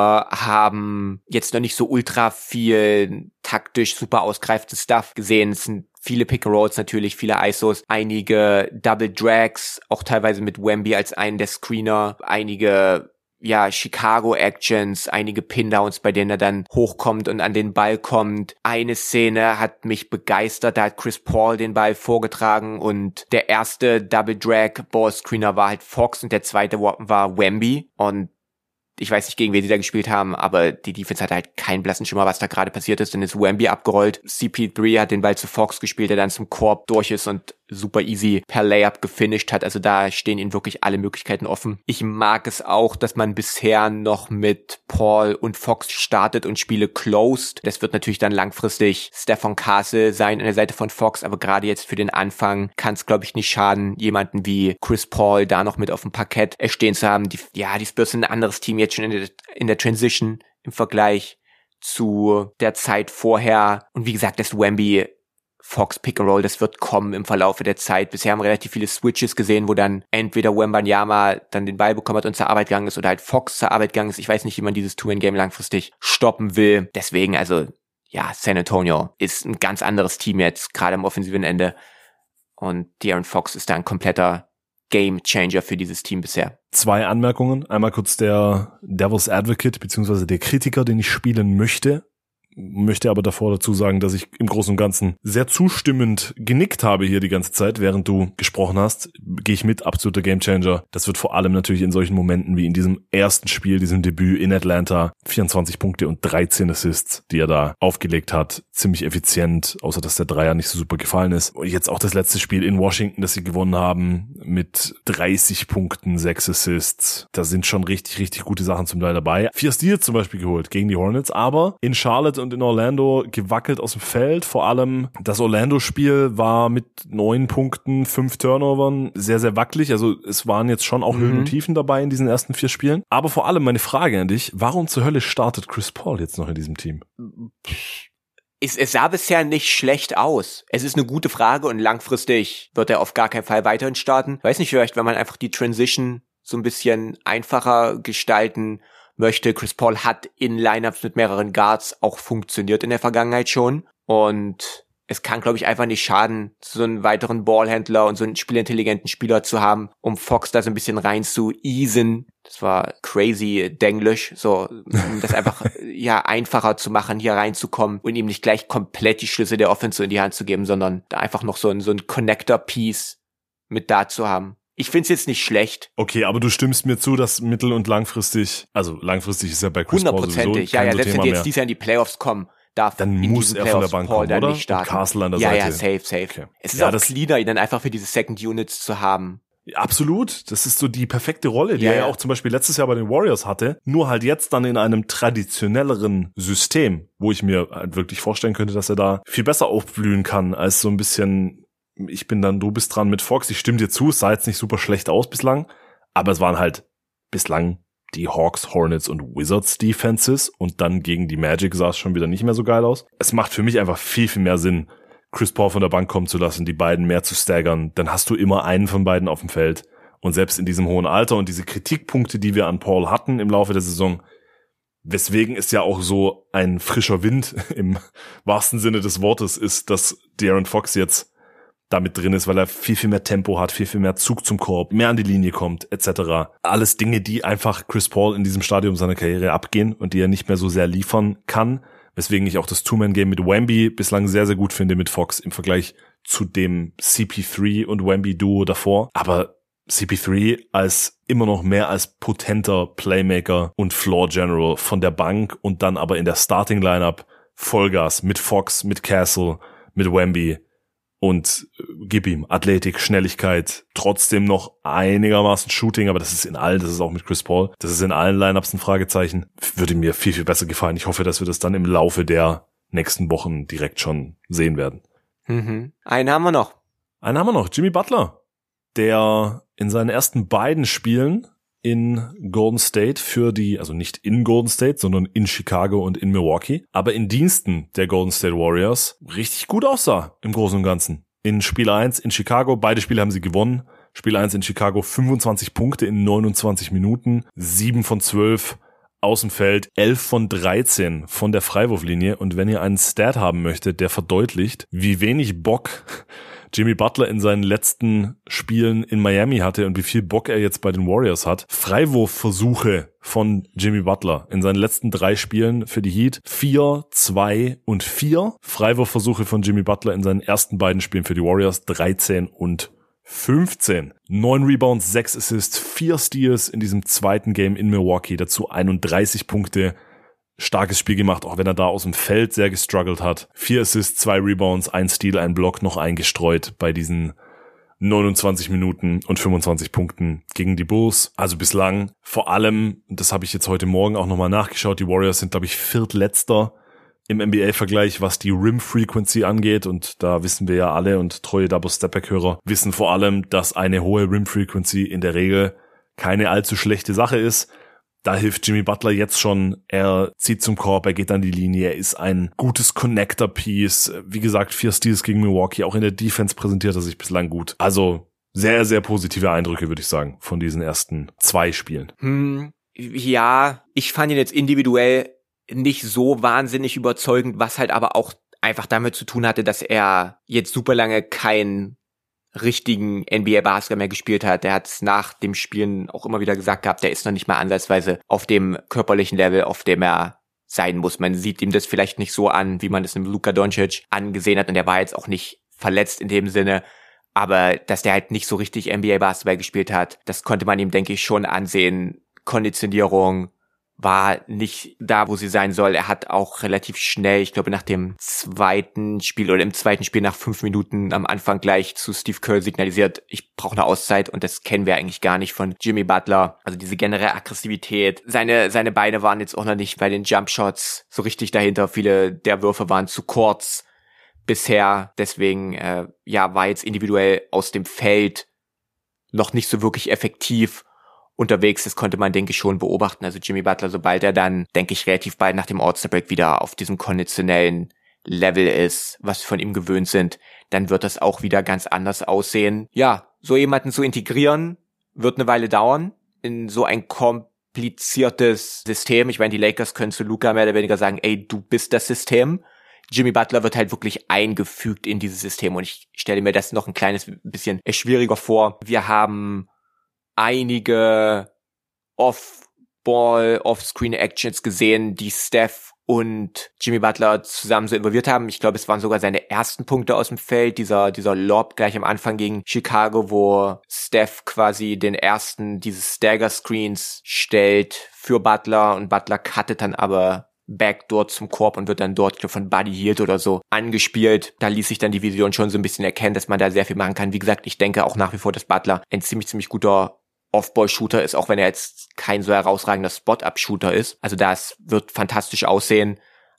haben jetzt noch nicht so ultra viel taktisch super ausgreifendes Stuff gesehen. Es sind viele Pick-and-Rolls natürlich, viele ISOs, einige Double Drags, auch teilweise mit Wemby als einen der Screener, einige Chicago-Actions, einige Pin-Downs, bei denen er dann hochkommt und an den Ball kommt. Eine Szene hat mich begeistert, da hat Chris Paul den Ball vorgetragen und der erste Double-Drag-Ballscreener war halt Fox und der zweite war Wemby und ich weiß nicht, gegen wen sie da gespielt haben, aber die Defense hatte halt keinen blassen Schimmer, was da gerade passiert ist. Dann ist Wemby abgerollt. CP3 hat den Ball zu Fox gespielt, der dann zum Korb durch ist und super easy per Layup gefinisht hat. Also da stehen ihnen wirklich alle Möglichkeiten offen. Ich mag es auch, dass man bisher noch mit Paul und Fox startet und Spiele closed. Das wird natürlich dann langfristig Stephon Castle sein an der Seite von Fox, aber gerade jetzt für den Anfang kann es, glaube ich, nicht schaden, jemanden wie Chris Paul da noch mit auf dem Parkett stehen zu haben. Die Spurs sind ein anderes Team jetzt schon in der Transition im Vergleich zu der Zeit vorher. Und wie gesagt, das Wemby Fox Pick and Roll, das wird kommen im Verlaufe der Zeit. Bisher haben wir relativ viele Switches gesehen, wo dann entweder Wembanyama dann den Ball bekommen hat und zur Arbeit gegangen ist oder halt Fox zur Arbeit gegangen ist. Ich weiß nicht, wie man dieses Two-Man-Game langfristig stoppen will. Deswegen, San Antonio ist ein ganz anderes Team jetzt, gerade am offensiven Ende. Und De'Aaron Fox ist da ein kompletter Game Changer für dieses Team bisher. 2 Anmerkungen. Einmal kurz der Devil's Advocate, beziehungsweise der Kritiker, den ich spielen möchte aber davor dazu sagen, dass ich im Großen und Ganzen sehr zustimmend genickt habe hier die ganze Zeit, während du gesprochen hast. Gehe ich mit, absoluter Gamechanger. Das wird vor allem natürlich in solchen Momenten wie in diesem ersten Spiel, diesem Debüt in Atlanta, 24 Punkte und 13 Assists, die er da aufgelegt hat. Ziemlich effizient, außer dass der Dreier nicht so super gefallen ist. Und jetzt auch das letzte Spiel in Washington, das sie gewonnen haben, mit 30 Punkten, 6 Assists. Da sind schon richtig, richtig gute Sachen zum Teil dabei. 4 Steals zum Beispiel geholt gegen die Hornets, aber in Charlotte und in Orlando gewackelt aus dem Feld. Vor allem das Orlando-Spiel war mit 9 Punkten, 5 Turnovern sehr, sehr wackelig. Also es waren jetzt schon auch Höhen und Tiefen dabei in diesen ersten 4 Spielen. Aber vor allem meine Frage an dich, warum zur Hölle startet Chris Paul jetzt noch in diesem Team? Es sah bisher nicht schlecht aus. Es ist eine gute Frage und langfristig wird er auf gar keinen Fall weiterhin starten. Weiß nicht, vielleicht, wenn man einfach die Transition so ein bisschen einfacher gestalten möchte. Chris Paul hat in Lineups mit mehreren Guards auch funktioniert in der Vergangenheit schon und es kann, glaube ich, einfach nicht schaden, so einen weiteren Ballhändler und so einen spielintelligenten Spieler zu haben, um Fox da so ein bisschen rein zu easen. Das war crazy Denglisch, so, um das einfach, einfacher zu machen, hier reinzukommen und ihm nicht gleich komplett die Schlüssel der Offense in die Hand zu geben, sondern da einfach noch so ein Connector-Piece mit da zu haben. Ich find's jetzt nicht schlecht. Okay, aber du stimmst mir zu, dass mittel- und langfristig, also langfristig ist ja bei Chris Paul sowieso kein selbst wenn die jetzt dieses Jahr in die Playoffs kommen, darf dann muss er von der Bank kommen, oder? Nicht starten. Und Castle an der Seite. Ja, safe. Okay. Es ist auch cleaner, ihn dann einfach für diese Second Units zu haben. Absolut, das ist so die perfekte Rolle, die er ja auch zum Beispiel letztes Jahr bei den Warriors hatte, nur halt jetzt dann in einem traditionelleren System, wo ich mir halt wirklich vorstellen könnte, dass er da viel besser aufblühen kann, als so ein bisschen du bist dran mit Fox, ich stimme dir zu, es sah jetzt nicht super schlecht aus bislang, aber es waren halt bislang die Hawks, Hornets und Wizards Defenses und dann gegen die Magic sah es schon wieder nicht mehr so geil aus. Es macht für mich einfach viel, viel mehr Sinn, Chris Paul von der Bank kommen zu lassen, die beiden mehr zu staggern, dann hast du immer einen von beiden auf dem Feld und selbst in diesem hohen Alter und diese Kritikpunkte, die wir an Paul hatten im Laufe der Saison, weswegen es ja auch so ein frischer Wind im wahrsten Sinne des Wortes ist, dass De'Aaron Fox jetzt damit drin ist, weil er viel, viel mehr Tempo hat, viel, viel mehr Zug zum Korb, mehr an die Linie kommt, etc. Alles Dinge, die einfach Chris Paul in diesem Stadium seiner Karriere abgehen und die er nicht mehr so sehr liefern kann, weswegen ich auch das Two-Man-Game mit Wemby bislang sehr, sehr gut finde mit Fox im Vergleich zu dem CP3 und Wemby-Duo davor. Aber CP3 als immer noch mehr als potenter Playmaker und Floor General von der Bank und dann aber in der Starting-Lineup Vollgas mit Fox, mit Castle, mit Wemby. Und gib ihm Athletik, Schnelligkeit, trotzdem noch einigermaßen Shooting, aber das ist auch mit Chris Paul, das ist in allen Lineups ein Fragezeichen. Würde mir viel, viel besser gefallen. Ich hoffe, dass wir das dann im Laufe der nächsten Wochen direkt schon sehen werden. Einen haben wir noch. Jimmy Butler, der in seinen ersten beiden Spielen in Golden State also nicht in Golden State, sondern in Chicago und in Milwaukee, aber in Diensten der Golden State Warriors richtig gut aussah im Großen und Ganzen. In Spiel 1 in Chicago, beide Spiele haben sie gewonnen. Spiel 1 in Chicago 25 Punkte in 29 Minuten, 7 von 12 aus dem Feld, 11 von 13 von der Freiwurflinie. Und wenn ihr einen Stat haben möchtet, der verdeutlicht, wie wenig Bock Jimmy Butler in seinen letzten Spielen in Miami hatte und wie viel Bock er jetzt bei den Warriors hat. Freiwurfversuche von Jimmy Butler in seinen letzten 3 Spielen für die Heat. 4, 2 und 4. Freiwurfversuche von Jimmy Butler in seinen ersten beiden Spielen für die Warriors. 13 und 15. 9 Rebounds, 6 Assists, 4 Steals in diesem zweiten Game in Milwaukee. Dazu 31 Punkte. Starkes Spiel gemacht, auch wenn er da aus dem Feld sehr gestruggelt hat. 4 Assists, 2 Rebounds, 1 Steal, 1 Block noch eingestreut bei diesen 29 Minuten und 25 Punkten gegen die Bulls. Also bislang vor allem, das habe ich jetzt heute Morgen auch nochmal nachgeschaut, die Warriors sind, glaube ich, viertletzter im NBA-Vergleich, was die Rim-Frequency angeht. Und da wissen wir ja alle und treue Double-Step-Back-Hörer wissen vor allem, dass eine hohe Rim-Frequency in der Regel keine allzu schlechte Sache ist. Da hilft Jimmy Butler jetzt schon. Er zieht zum Korb, er geht an die Linie, er ist ein gutes Connector-Piece. Wie gesagt, 4 Steals gegen Milwaukee. Auch in der Defense präsentiert er sich bislang gut. Also sehr, sehr positive Eindrücke, würde ich sagen, von diesen ersten 2 Spielen. Ja, ich fand ihn jetzt individuell nicht so wahnsinnig überzeugend, was halt aber auch einfach damit zu tun hatte, dass er jetzt super lange keinen richtigen NBA-Basketball mehr gespielt hat. Der hat es nach dem Spielen auch immer wieder gesagt gehabt, der ist noch nicht mal ansatzweise auf dem körperlichen Level, auf dem er sein muss. Man sieht ihm das vielleicht nicht so an, wie man es im Luka Doncic angesehen hat, und der war jetzt auch nicht verletzt in dem Sinne, aber dass der halt nicht so richtig NBA-Basketball gespielt hat, das konnte man ihm, denke ich, schon ansehen. Konditionierung war nicht da, wo sie sein soll. Er hat auch relativ schnell, ich glaube nach dem zweiten Spiel oder im zweiten Spiel nach 5 Minuten am Anfang gleich zu Steve Kerr signalisiert, ich brauche eine Auszeit, und das kennen wir eigentlich gar nicht von Jimmy Butler. Also diese generelle Aggressivität. Seine Beine waren jetzt auch noch nicht bei den Jumpshots so richtig dahinter. Viele der Würfe waren zu kurz bisher. Deswegen war jetzt individuell aus dem Feld noch nicht so wirklich effektiv unterwegs. Das konnte man, denke ich, schon beobachten. Also Jimmy Butler, sobald er dann, denke ich, relativ bald nach dem All-Star-Break wieder auf diesem konditionellen Level ist, was wir von ihm gewöhnt sind, dann wird das auch wieder ganz anders aussehen. Ja, so jemanden zu integrieren, wird eine Weile dauern in so ein kompliziertes System. Ich meine, die Lakers können zu Luka mehr oder weniger sagen, ey, du bist das System. Jimmy Butler wird halt wirklich eingefügt in dieses System, und ich stelle mir das noch ein kleines bisschen schwieriger vor. Wir haben einige Off-Ball-Off-Screen-Actions gesehen, die Steph und Jimmy Butler zusammen so involviert haben. Ich glaube, es waren sogar seine ersten Punkte aus dem Feld, dieser Lob gleich am Anfang gegen Chicago, wo Steph quasi den ersten dieses Stagger-Screens stellt für Butler, und Butler cuttet dann aber back dort zum Korb und wird dann dort, ich glaube, von Buddy Hield oder so angespielt. Da ließ sich dann die Vision schon so ein bisschen erkennen, dass man da sehr viel machen kann. Wie gesagt, ich denke auch nach wie vor, dass Butler ein ziemlich guter Off-Ball-Shooter ist, auch wenn er jetzt kein so herausragender Spot-Up-Shooter ist. Also das wird fantastisch aussehen,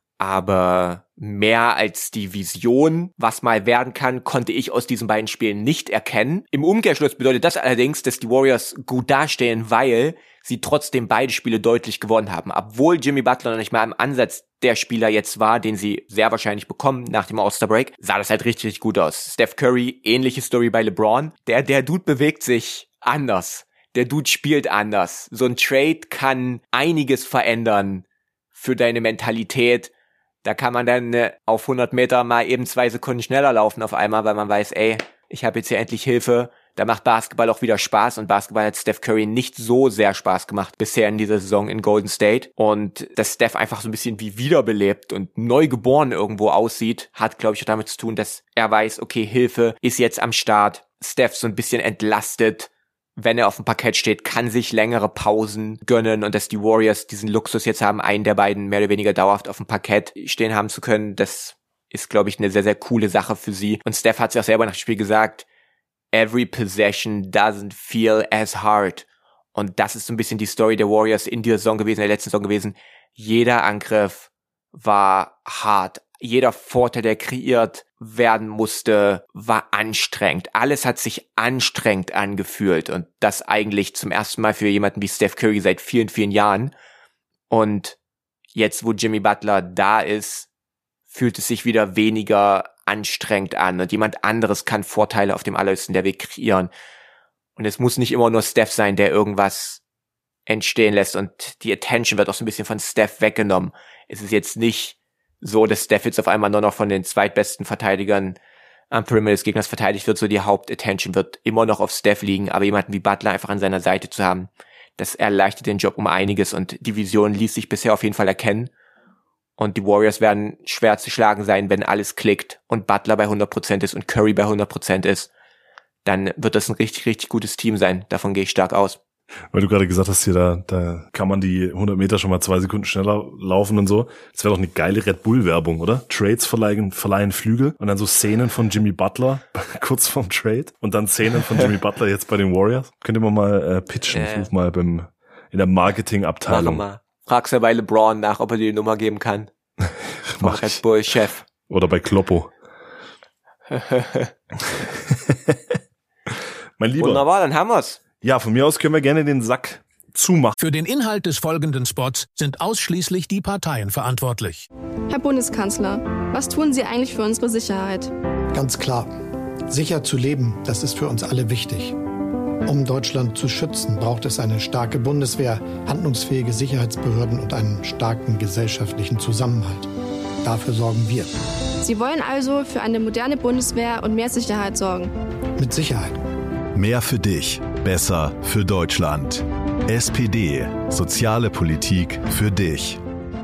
aber mehr als die Vision, was mal werden kann, konnte ich aus diesen beiden Spielen nicht erkennen. Im Umkehrschluss bedeutet das allerdings, dass die Warriors gut dastehen, weil sie trotzdem beide Spiele deutlich gewonnen haben. Obwohl Jimmy Butler noch nicht mal im Ansatz der Spieler jetzt war, den sie sehr wahrscheinlich bekommen nach dem All-Star-Break, sah das halt richtig gut aus. Steph Curry, ähnliche Story bei LeBron. Der Dude bewegt sich anders. Der Dude spielt anders. So ein Trade kann einiges verändern für deine Mentalität. Da kann man dann auf 100 Meter mal eben 2 Sekunden schneller laufen auf einmal, weil man weiß, ey, ich habe jetzt hier endlich Hilfe. Da macht Basketball auch wieder Spaß, und Basketball hat Steph Curry nicht so sehr Spaß gemacht bisher in dieser Saison in Golden State. Und dass Steph einfach so ein bisschen wie wiederbelebt und neugeboren irgendwo aussieht, hat, glaube ich, auch damit zu tun, dass er weiß, okay, Hilfe ist jetzt am Start. Steph so ein bisschen entlastet, wenn er auf dem Parkett steht, kann sich längere Pausen gönnen, und dass die Warriors diesen Luxus jetzt haben, einen der beiden mehr oder weniger dauerhaft auf dem Parkett stehen haben zu können, das ist, glaube ich, eine sehr, sehr coole Sache für sie. Und Steph hat sich auch selber nach dem Spiel gesagt, every possession doesn't feel as hard. Und das ist so ein bisschen die Story der Warriors in dieser Saison gewesen, in der letzten Saison gewesen. Jeder Angriff war hart. Jeder Vorteil, der kreiert werden musste, war anstrengend. Alles hat sich anstrengend angefühlt, und das eigentlich zum ersten Mal für jemanden wie Steph Curry seit vielen, vielen Jahren. Und jetzt, wo Jimmy Butler da ist, fühlt es sich wieder weniger anstrengend an, und jemand anderes kann Vorteile auf dem allerhöchsten Level kreieren. Und es muss nicht immer nur Steph sein, der irgendwas entstehen lässt, und die Attention wird auch so ein bisschen von Steph weggenommen. Es ist jetzt nicht so, dass Steph jetzt auf einmal nur noch von den zweitbesten Verteidigern am Perimeter des Gegners verteidigt wird, so die Hauptattention wird immer noch auf Steph liegen, aber jemanden wie Butler einfach an seiner Seite zu haben, das erleichtert den Job um einiges und die Vision ließ sich bisher auf jeden Fall erkennen und die Warriors werden schwer zu schlagen sein, wenn alles klickt und Butler bei 100% ist und Curry bei 100% ist, dann wird das ein richtig, richtig gutes Team sein, davon gehe ich stark aus. Weil du gerade gesagt hast, hier, da kann man die 100 Meter schon mal 2 Sekunden schneller laufen und so. Das wäre doch eine geile Red Bull-Werbung, oder? Trades verleihen Flügel und dann so Szenen von Jimmy Butler kurz vorm Trade und dann Szenen von Jimmy Butler jetzt bei den Warriors. Könnt ihr mal pitchen? Ich ruf mal in der Marketingabteilung. Mach mal. Fragst ja bei LeBron nach, ob er dir die Nummer geben kann. Vom Red Bull-Chef. Oder bei Kloppo. Mein Lieber. Wunderbar, dann haben wir's. Ja, von mir aus können wir gerne den Sack zumachen. Für den Inhalt des folgenden Spots sind ausschließlich die Parteien verantwortlich. Herr Bundeskanzler, was tun Sie eigentlich für unsere Sicherheit? Ganz klar. Sicher zu leben, das ist für uns alle wichtig. Um Deutschland zu schützen, braucht es eine starke Bundeswehr, handlungsfähige Sicherheitsbehörden und einen starken gesellschaftlichen Zusammenhalt. Dafür sorgen wir. Sie wollen also für eine moderne Bundeswehr und mehr Sicherheit sorgen? Mit Sicherheit. Mehr für dich, besser für Deutschland. SPD, soziale Politik für dich.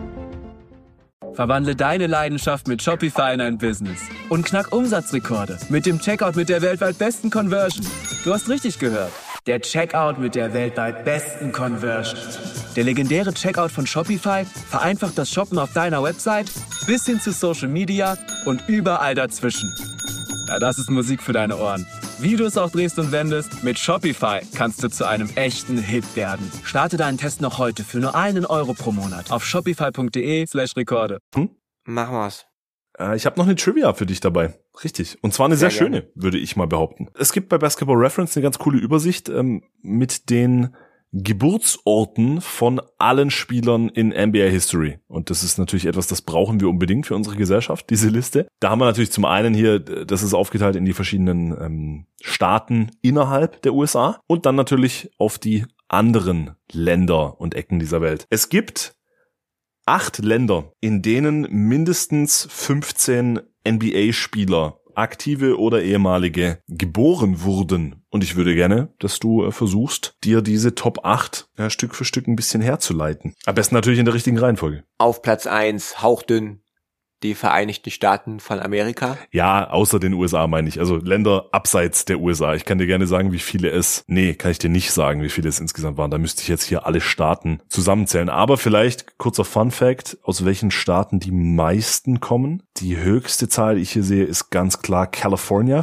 Verwandle deine Leidenschaft mit Shopify in ein Business und knack Umsatzrekorde mit dem Checkout mit der weltweit besten Conversion. Du hast richtig gehört. Der Checkout mit der weltweit besten Conversion. Der legendäre Checkout von Shopify vereinfacht das Shoppen auf deiner Website bis hin zu Social Media und überall dazwischen. Ja, das ist Musik für deine Ohren. Wie du es auch drehst und wendest, mit Shopify kannst du zu einem echten Hit werden. Starte deinen Test noch heute für nur €1 pro Monat auf shopify.de/Rekorde. Machen wir's. Ich habe noch eine Trivia für dich dabei. Richtig. Und zwar eine sehr schöne, würde ich mal behaupten. Es gibt bei Basketball Reference eine ganz coole Übersicht mit den Geburtsorten von allen Spielern in NBA History. Und das ist natürlich etwas, das brauchen wir unbedingt für unsere Gesellschaft, diese Liste. Da haben wir natürlich zum einen hier, das ist aufgeteilt in die verschiedenen Staaten innerhalb der USA und dann natürlich auf die anderen Länder und Ecken dieser Welt. Es gibt 8 Länder, in denen mindestens 15 NBA-Spieler, aktive oder ehemalige, geboren wurden. Und ich würde gerne, dass du versuchst, dir diese Top 8 Stück für Stück ein bisschen herzuleiten. Am besten natürlich in der richtigen Reihenfolge. Auf Platz 1, hauchdünn, die Vereinigten Staaten von Amerika. Ja, außer den USA meine ich. Also Länder abseits der USA. Ich kann dir gerne sagen, wie viele es... Nee, kann ich dir nicht sagen, wie viele es insgesamt waren. Da müsste ich jetzt hier alle Staaten zusammenzählen. Aber vielleicht, kurzer Fun-Fact, aus welchen Staaten die meisten kommen. Die höchste Zahl, die ich hier sehe, ist ganz klar California,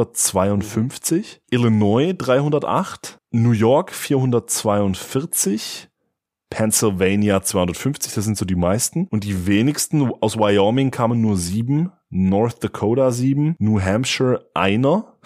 452. Illinois, 308. New York, 442. Pennsylvania 250, das sind so die meisten. Und die wenigsten aus Wyoming kamen nur 7, North Dakota 7, New Hampshire 1,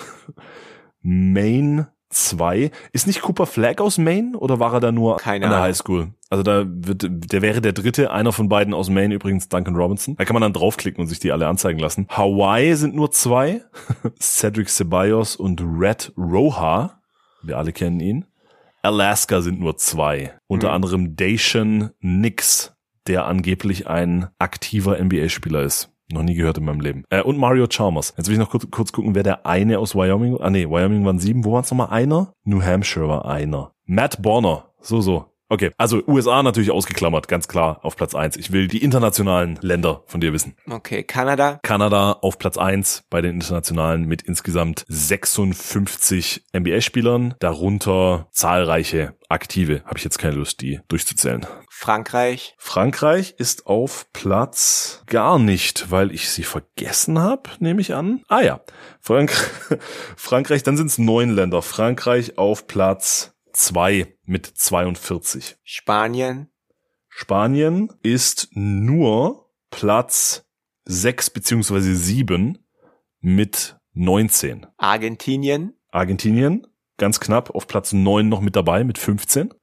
Maine 2. Ist nicht Cooper Flagg aus Maine oder war er da nur an der Highschool? Also der wäre der dritte, einer von beiden aus Maine, übrigens Duncan Robinson. Da kann man dann draufklicken und sich die alle anzeigen lassen. Hawaii sind nur 2, Cedric Ceballos und Red Roja, wir alle kennen ihn. Alaska sind nur 2. Unter anderem Daishan Nix, der angeblich ein aktiver NBA-Spieler ist. Noch nie gehört in meinem Leben. Und Mario Chalmers. Jetzt will ich noch kurz gucken, wer der eine aus Wyoming... Wyoming waren 7. Wo waren es nochmal einer? New Hampshire war einer. Matt Bonner. So. Okay, also USA natürlich ausgeklammert, ganz klar auf Platz 1. Ich will die internationalen Länder von dir wissen. Okay, Kanada. Kanada auf Platz 1 bei den internationalen mit insgesamt 56 NBA-Spielern, darunter zahlreiche aktive. Habe ich jetzt keine Lust, die durchzuzählen. Frankreich. Frankreich ist auf Platz gar nicht, weil ich sie vergessen habe, nehme ich an. Ah ja, Frankreich, dann sind es 9 Länder. Frankreich auf Platz 2 mit 42. Spanien ist nur Platz 6 bzw. 7 mit 19. Argentinien, ganz knapp auf Platz 9 noch mit dabei mit 15.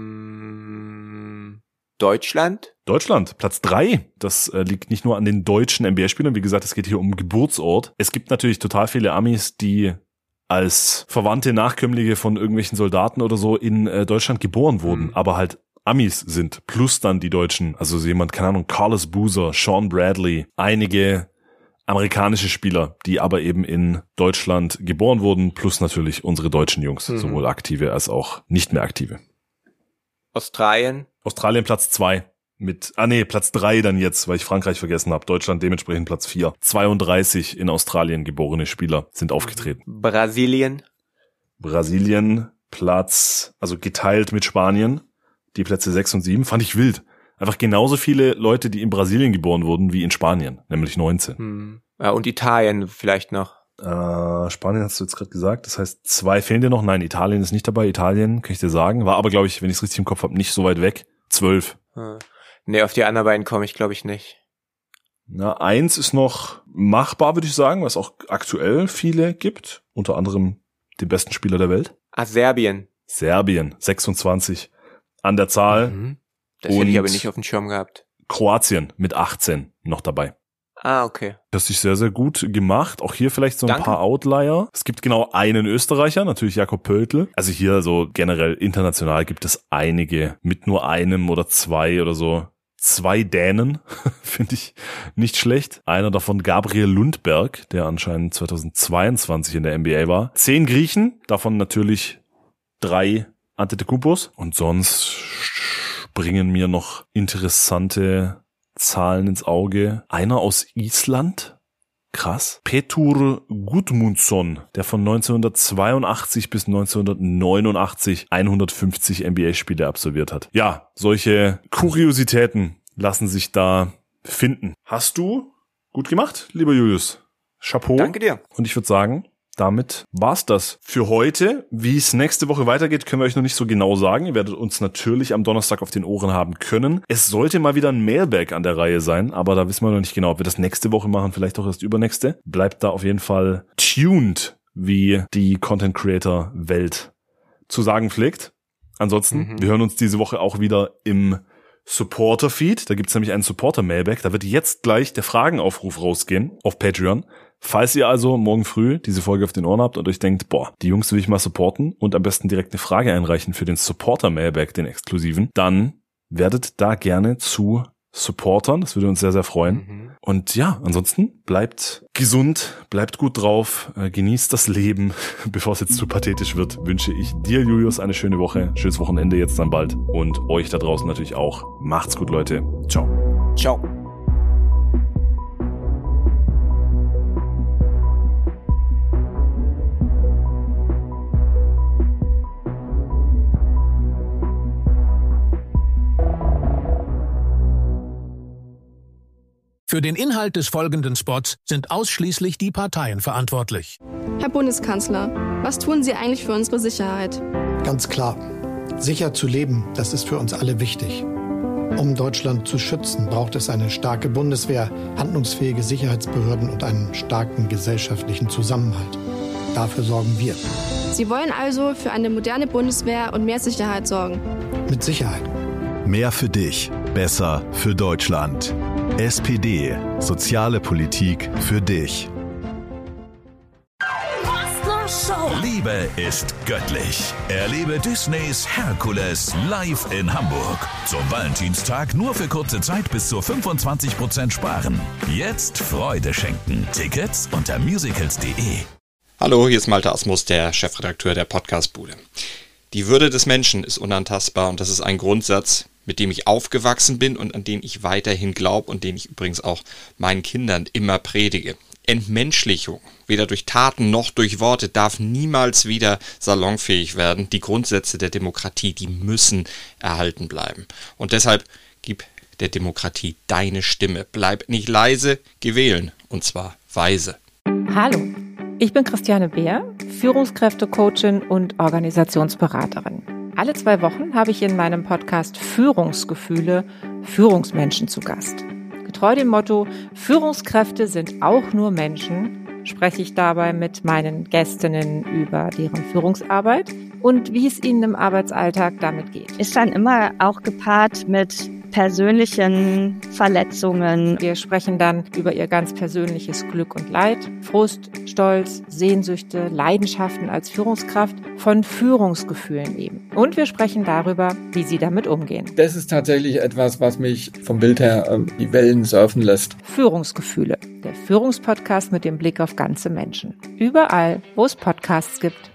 Deutschland, Platz 3. Das liegt nicht nur an den deutschen NBA-Spielern. Wie gesagt, es geht hier um Geburtsort. Es gibt natürlich total viele Amis, die als Verwandte, Nachkömmlinge von irgendwelchen Soldaten oder so in Deutschland geboren wurden, aber halt Amis sind, plus dann die Deutschen, also jemand, keine Ahnung, Carlos Boozer, Sean Bradley, einige amerikanische Spieler, die aber eben in Deutschland geboren wurden, plus natürlich unsere deutschen Jungs, sowohl aktive als auch nicht mehr aktive. Australien Platz 2 Platz 3 dann jetzt, weil ich Frankreich vergessen habe. Deutschland dementsprechend Platz 4. 32 in Australien geborene Spieler sind aufgetreten. Brasilien Platz, also geteilt mit Spanien, die Plätze 6 und 7, fand ich wild. Einfach genauso viele Leute, die in Brasilien geboren wurden, wie in Spanien, nämlich 19. Ja, und Italien vielleicht noch. Spanien hast du jetzt gerade gesagt, das heißt 2 fehlen dir noch. Nein, Italien ist nicht dabei. Italien, kann ich dir sagen, war aber, glaube ich, wenn ich es richtig im Kopf habe, nicht so weit weg. 12. Nee, auf die anderen beiden komme ich, glaube ich, nicht. 1 ist noch machbar, würde ich sagen, was auch aktuell viele gibt. Unter anderem den besten Spieler der Welt. Serbien, 26 an der Zahl. Das hätte ich aber nicht auf dem Schirm gehabt. Kroatien mit 18 noch dabei. Okay. Das ist sehr, sehr gut gemacht. Auch hier vielleicht so ein paar Outlier. Es gibt genau einen Österreicher, natürlich Jakob Pöltl. Also hier so generell international gibt es einige mit nur einem oder 2 oder so. 2 Dänen, finde ich nicht schlecht. Einer davon Gabriel Lundberg, der anscheinend 2022 in der NBA war. 10 Griechen, davon natürlich 3 Antetokounmpos. Und sonst springen mir noch interessante Zahlen ins Auge. Einer aus Island. Krass. Petur Gudmundsson, der von 1982 bis 1989 150 NBA-Spiele absolviert hat. Ja, solche Kuriositäten lassen sich da finden. Hast du gut gemacht, lieber Julius. Chapeau. Danke dir. Und ich würde sagen, damit war's das für heute. Wie es nächste Woche weitergeht, können wir euch noch nicht so genau sagen. Ihr werdet uns natürlich am Donnerstag auf den Ohren haben können. Es sollte mal wieder ein Mailbag an der Reihe sein, aber da wissen wir noch nicht genau, ob wir das nächste Woche machen, vielleicht auch erst übernächste. Bleibt da auf jeden Fall tuned, wie die Content-Creator-Welt zu sagen pflegt. Ansonsten, wir hören uns diese Woche auch wieder im Supporter-Feed. Da gibt's nämlich einen Supporter-Mailbag. Da wird jetzt gleich der Fragenaufruf rausgehen auf Patreon. Falls ihr also morgen früh diese Folge auf den Ohren habt und euch denkt, die Jungs will ich mal supporten und am besten direkt eine Frage einreichen für den Supporter-Mailbag, den exklusiven, dann werdet da gerne zu Supportern. Das würde uns sehr, sehr freuen. Und ja, ansonsten bleibt gesund, bleibt gut drauf, genießt das Leben. Bevor es jetzt zu pathetisch wird, wünsche ich dir, Julius, eine schöne Woche, schönes Wochenende jetzt dann bald und euch da draußen natürlich auch. Macht's gut, Leute. Ciao. Ciao. Für den Inhalt des folgenden Spots sind ausschließlich die Parteien verantwortlich. Herr Bundeskanzler, was tun Sie eigentlich für unsere Sicherheit? Ganz klar. Sicher zu leben, das ist für uns alle wichtig. Um Deutschland zu schützen, braucht es eine starke Bundeswehr, handlungsfähige Sicherheitsbehörden und einen starken gesellschaftlichen Zusammenhalt. Dafür sorgen wir. Sie wollen also für eine moderne Bundeswehr und mehr Sicherheit sorgen? Mit Sicherheit. Mehr für dich, besser für Deutschland. SPD, soziale Politik für dich. Liebe ist göttlich. Erlebe Disneys Herkules live in Hamburg. Zum Valentinstag nur für kurze Zeit bis zu 25% sparen. Jetzt Freude schenken. Tickets unter musicals.de. Hallo, hier ist Malte Asmus, der Chefredakteur der Podcastbude. Die Würde des Menschen ist unantastbar und das ist ein Grundsatz, mit dem ich aufgewachsen bin und an den ich weiterhin glaube und den ich übrigens auch meinen Kindern immer predige. Entmenschlichung, weder durch Taten noch durch Worte, darf niemals wieder salonfähig werden. Die Grundsätze der Demokratie, die müssen erhalten bleiben. Und deshalb gib der Demokratie deine Stimme. Bleib nicht leise, geh wählen. Und zwar weise. Hallo, ich bin Christiane Beer, Führungskräftecoachin und Organisationsberaterin. Alle 2 Wochen habe ich in meinem Podcast Führungsgefühle Führungsmenschen zu Gast. Getreu dem Motto, Führungskräfte sind auch nur Menschen, spreche ich dabei mit meinen Gästinnen über deren Führungsarbeit und wie es ihnen im Arbeitsalltag damit geht. Ist dann immer auch gepaart mit persönlichen Verletzungen. Wir sprechen dann über ihr ganz persönliches Glück und Leid, Frust, Stolz, Sehnsüchte, Leidenschaften als Führungskraft, von Führungsgefühlen eben. Und wir sprechen darüber, wie sie damit umgehen. Das ist tatsächlich etwas, was mich vom Bild her die Wellen surfen lässt. Führungsgefühle, der Führungspodcast mit dem Blick auf ganze Menschen. Überall, wo es Podcasts gibt.